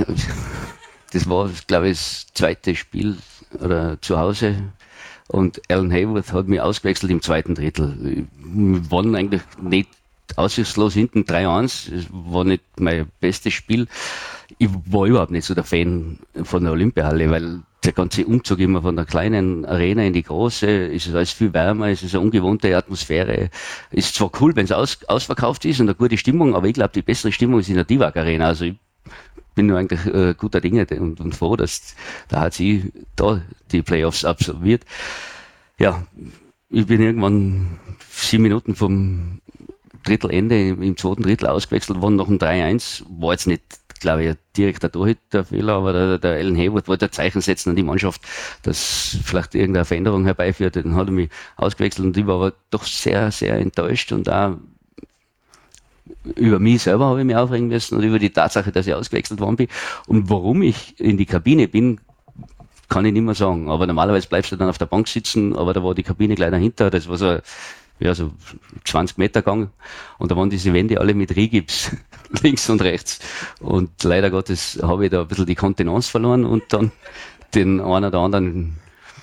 das war, glaube ich, das zweite Spiel oder zu Hause. Und Alan Hayworth hat mich ausgewechselt im zweiten Drittel. Wir waren eigentlich nicht aussichtslos hinten 3-1. Es war nicht mein bestes Spiel. Ich war überhaupt nicht so der Fan von der Olympiahalle, weil der ganze Umzug immer von der kleinen Arena in die große, ist es alles viel wärmer, ist es eine ungewohnte Atmosphäre. Ist zwar cool, wenn es ausverkauft ist und eine gute Stimmung, aber ich glaube, die bessere Stimmung ist in der TIWAG Arena. Also ich bin nur eigentlich guter Dinge und froh, dass der HCI da die Playoffs absolviert. Ja, ich bin irgendwann 7 Minuten vom Drittelende im zweiten Drittel ausgewechselt worden, nach dem 3-1. War jetzt nicht, glaube ich, direkt der Torhüterfehler, aber der Alan Hayworth wollte ein Zeichen setzen an die Mannschaft, dass vielleicht irgendeine Veränderung herbeiführt. Dann hat er mich ausgewechselt und ich war aber doch sehr, sehr enttäuscht und auch über mich selber habe ich mich aufregen müssen und über die Tatsache, dass ich ausgewechselt worden bin. Und warum ich in die Kabine bin, kann ich nicht mehr sagen. Aber normalerweise bleibst du dann auf der Bank sitzen, aber da war die Kabine gleich dahinter. Das war so 20 Meter Gang. Und da waren diese Wände alle mit Rigips, links und rechts. Und leider Gottes habe ich da ein bisschen die Kontenance verloren und dann den einen oder anderen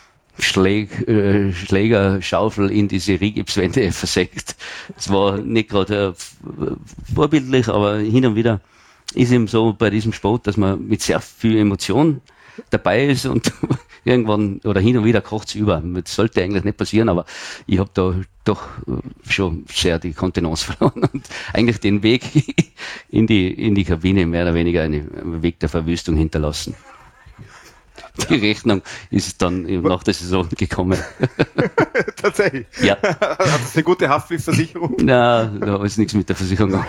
Schlägerschaufel in diese Rigipswände versenkt. Es war nicht gerade vorbildlich, aber hin und wieder ist eben so bei diesem Sport, dass man mit sehr viel Emotion dabei ist und irgendwann oder hin und wieder kocht es über. Das sollte eigentlich nicht passieren, aber ich habe da doch schon sehr die Kontenance verloren und eigentlich den Weg in die Kabine mehr oder weniger einen Weg der Verwüstung hinterlassen. Die Rechnung ist dann nach der Saison gekommen.
Tatsächlich?
Ja.
Hat das eine gute Haftpflichtversicherung?
Nein, da ist nichts mit der Versicherung.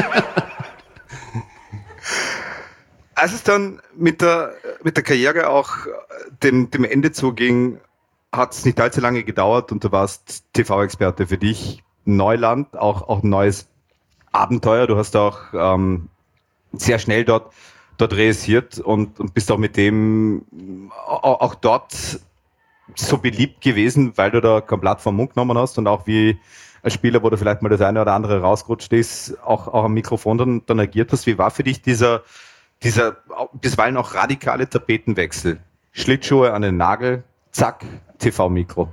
Als es dann mit der Karriere auch dem Ende zuging, hat es nicht allzu lange gedauert und du warst TV-Experte. Für dich Neuland, auch ein neues Abenteuer. Du hast auch sehr schnell dort realisiert und bist auch mit dem auch dort so beliebt gewesen, weil du da kein Blatt vom Mund genommen hast und auch wie als Spieler, wo du vielleicht mal das eine oder andere rausgerutscht ist, auch am Mikrofon dann agiert hast. Wie war für dich dieser bisweilen auch radikale Tapetenwechsel? Schlittschuhe an den Nagel, zack, TV-Mikro.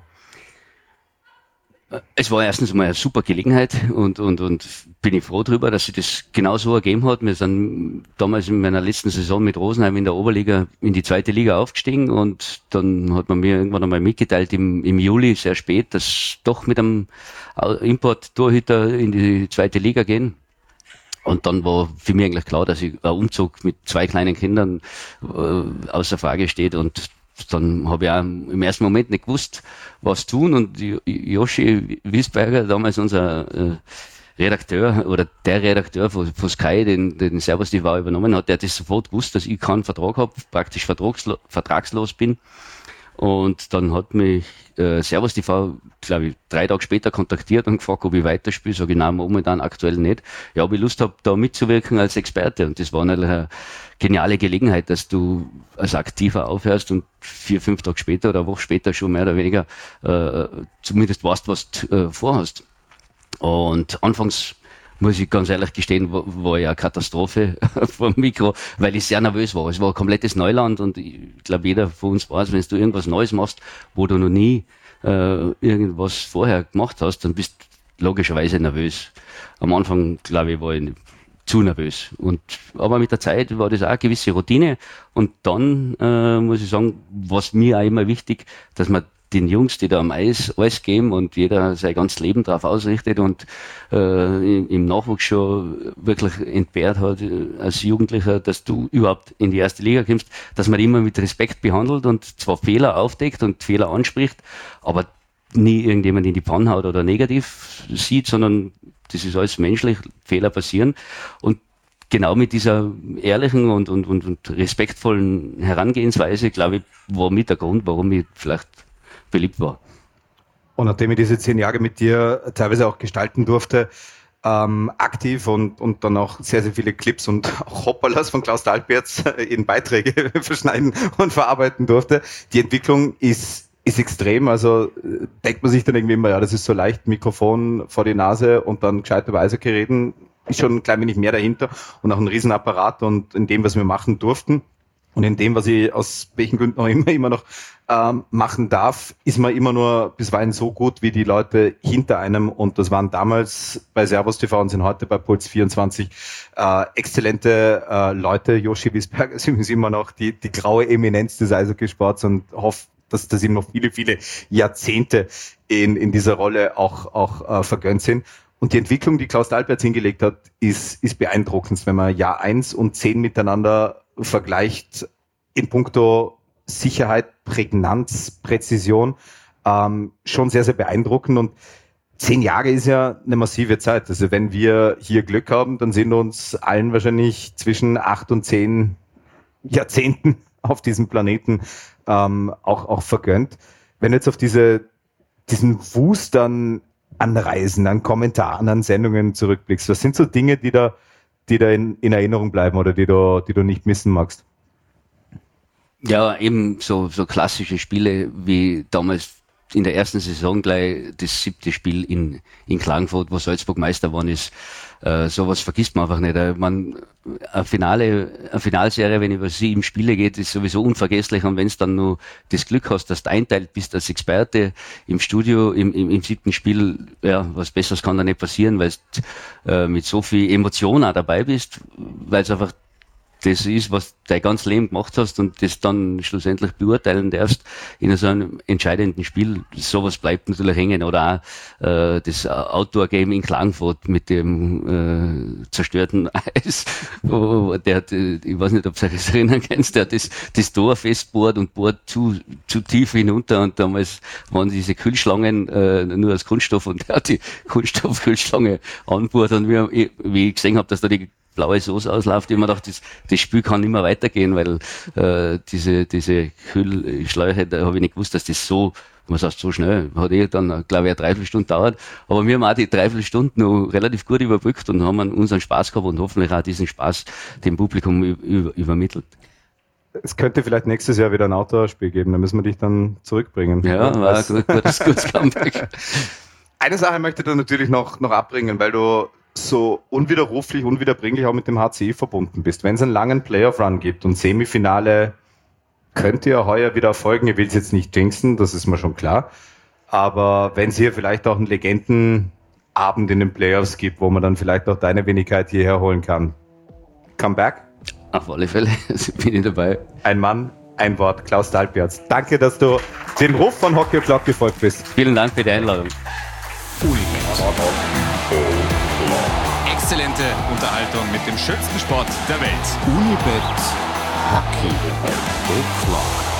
Es war erstens mal eine super Gelegenheit und bin ich froh drüber, dass sich das genau so ergeben hat. Wir sind damals in meiner letzten Saison mit Rosenheim in der Oberliga in die zweite Liga aufgestiegen und dann hat man mir irgendwann einmal mitgeteilt im Juli, sehr spät, dass doch mit einem Import-Torhüter in die zweite Liga gehen. Und dann war für mich eigentlich klar, dass ein Umzug mit 2 kleinen Kindern außer Frage steht und dann habe ich auch im ersten Moment nicht gewusst, was tun und Joshi Wiesberger, damals unser Redakteur oder der Redakteur von Sky, den Servus TV übernommen hat, der hat das sofort gewusst, dass ich keinen Vertrag habe, praktisch vertragslos bin. Und dann hat mich Servus TV, glaube ich, 3 Tage später kontaktiert und gefragt, ob ich weiterspiele. Sag ich, nein, momentan aktuell nicht. Ja, ob ich Lust habe, da mitzuwirken als Experte. Und das war natürlich eine geniale Gelegenheit, dass du als Aktiver aufhörst und 4-5 Tage später oder eine Woche später schon mehr oder weniger zumindest weißt, was du vorhast. Und anfangs muss ich ganz ehrlich gestehen, war ja eine Katastrophe vom Mikro, weil ich sehr nervös war. Es war ein komplettes Neuland und ich glaube, jeder von uns weiß, wenn du irgendwas Neues machst, wo du noch nie irgendwas vorher gemacht hast, dann bist du logischerweise nervös. Am Anfang, glaube ich, war ich zu nervös. Aber mit der Zeit war das auch eine gewisse Routine. Und dann muss ich sagen, was mir auch immer wichtig, dass man den Jungs, die da am Eis alles geben und jeder sein ganzes Leben darauf ausrichtet und im Nachwuchs schon wirklich entbehrt hat als Jugendlicher, dass du überhaupt in die erste Liga kommst, dass man immer mit Respekt behandelt und zwar Fehler aufdeckt und Fehler anspricht, aber nie irgendjemand in die Pfanne haut oder negativ sieht, sondern das ist alles menschlich, Fehler passieren und genau mit dieser ehrlichen und respektvollen Herangehensweise, glaube ich, war mit der Grund, warum ich vielleicht beliebt war.
Und nachdem ich diese 10 Jahre mit dir teilweise auch gestalten durfte, aktiv und dann auch sehr, sehr viele Clips und auch Hoppalas von Klaus Dalbertz in Beiträge verschneiden und verarbeiten durfte, die Entwicklung ist extrem. Also denkt man sich dann irgendwie immer, ja, das ist so leicht, Mikrofon vor die Nase und dann gescheit über Eishockey reden, ist schon ein klein wenig mehr dahinter und auch ein Riesenapparat und in dem, was wir machen durften und in dem, was ich aus welchen Gründen auch immer noch machen darf, ist man immer nur bisweilen so gut wie die Leute hinter einem und das waren damals bei Servus TV und sind heute bei Puls 24 exzellente Leute. Joshi Wiesberger ist immer noch die graue Eminenz des Eishockeysports und hoffe, dass ihm noch viele, viele Jahrzehnte in dieser Rolle auch vergönnt sind. Und die Entwicklung, die Klaus Dalbertz hingelegt hat, ist beeindruckend, wenn man Jahr 1 und 10 miteinander vergleicht in puncto Sicherheit, Prägnanz, Präzision, schon sehr, sehr beeindruckend und 10 Jahre ist ja eine massive Zeit. Also wenn wir hier Glück haben, dann sind uns allen wahrscheinlich zwischen 8 und 10 Jahrzehnten auf diesem Planeten auch vergönnt. Wenn du jetzt auf diesen Wust an Reisen, an Kommentaren, an Sendungen zurückblickst, was sind so Dinge, die da in Erinnerung bleiben oder die du nicht missen magst?
Ja, eben so klassische Spiele wie damals in der ersten Saison gleich das 7. Spiel in Klagenfurt, wo Salzburg Meister geworden ist. Sowas vergisst man einfach nicht. Eine Finalserie, wenn über 7 Spiele geht, ist sowieso unvergesslich. Und wenn es dann nur das Glück hast, dass du einteilt bist als Experte im Studio, im 7. Spiel, ja, was Besseres kann da nicht passieren, weil du mit so viel Emotion auch dabei bist, weil es einfach das ist, was du dein ganzes Leben gemacht hast und das dann schlussendlich beurteilen darfst in so einem entscheidenden Spiel. Sowas bleibt natürlich hängen. Oder auch das Outdoor-Game in Klagenfurt mit dem zerstörten Eis. Der hat, ich weiß nicht, ob ihr euch erinnern könnt, der hat das Tor festbohrt und bohrt zu tief hinunter und damals waren diese Kühlschlangen nur aus Kunststoff und der hat die Kunststoff-Kühlschlange anbohrt und wie ich gesehen habe, dass da die blaue Soße ausläuft, ich mir gedacht, das Spiel kann nicht mehr weitergehen, weil diese Kühlschläuche, da habe ich nicht gewusst, dass das so, man sagt so schnell, hat dann, glaube ich, eine 3/4 Stunde dauert, aber wir haben auch die 3/4 Stunde noch relativ gut überbrückt und haben unseren Spaß gehabt und hoffentlich auch diesen Spaß dem Publikum übermittelt.
Es könnte vielleicht nächstes Jahr wieder ein Outdoor-Spiel geben, da müssen wir dich dann zurückbringen.
Ja, war ein gutes Comeback.
Eine Sache möchte ich da natürlich noch abbringen, weil du so unwiderruflich, unwiederbringlich auch mit dem HCI verbunden bist. Wenn es einen langen Playoff-Run gibt und Semifinale könnte ja heuer wieder erfolgen, ich will es jetzt nicht jinxen, das ist mir schon klar, aber wenn es hier vielleicht auch einen Legendenabend in den Playoffs gibt, wo man dann vielleicht auch deine Wenigkeit hierher holen kann. Come back?
Auf alle Fälle, bin ich dabei.
Ein Mann, ein Wort, Klaus Dalbertz. Danke, dass du dem Ruf von Hockey O'Clock gefolgt bist.
Vielen Dank für die Einladung.
Exzellente Unterhaltung mit dem schönsten Sport der Welt.
Unibet Hockey O'Clock.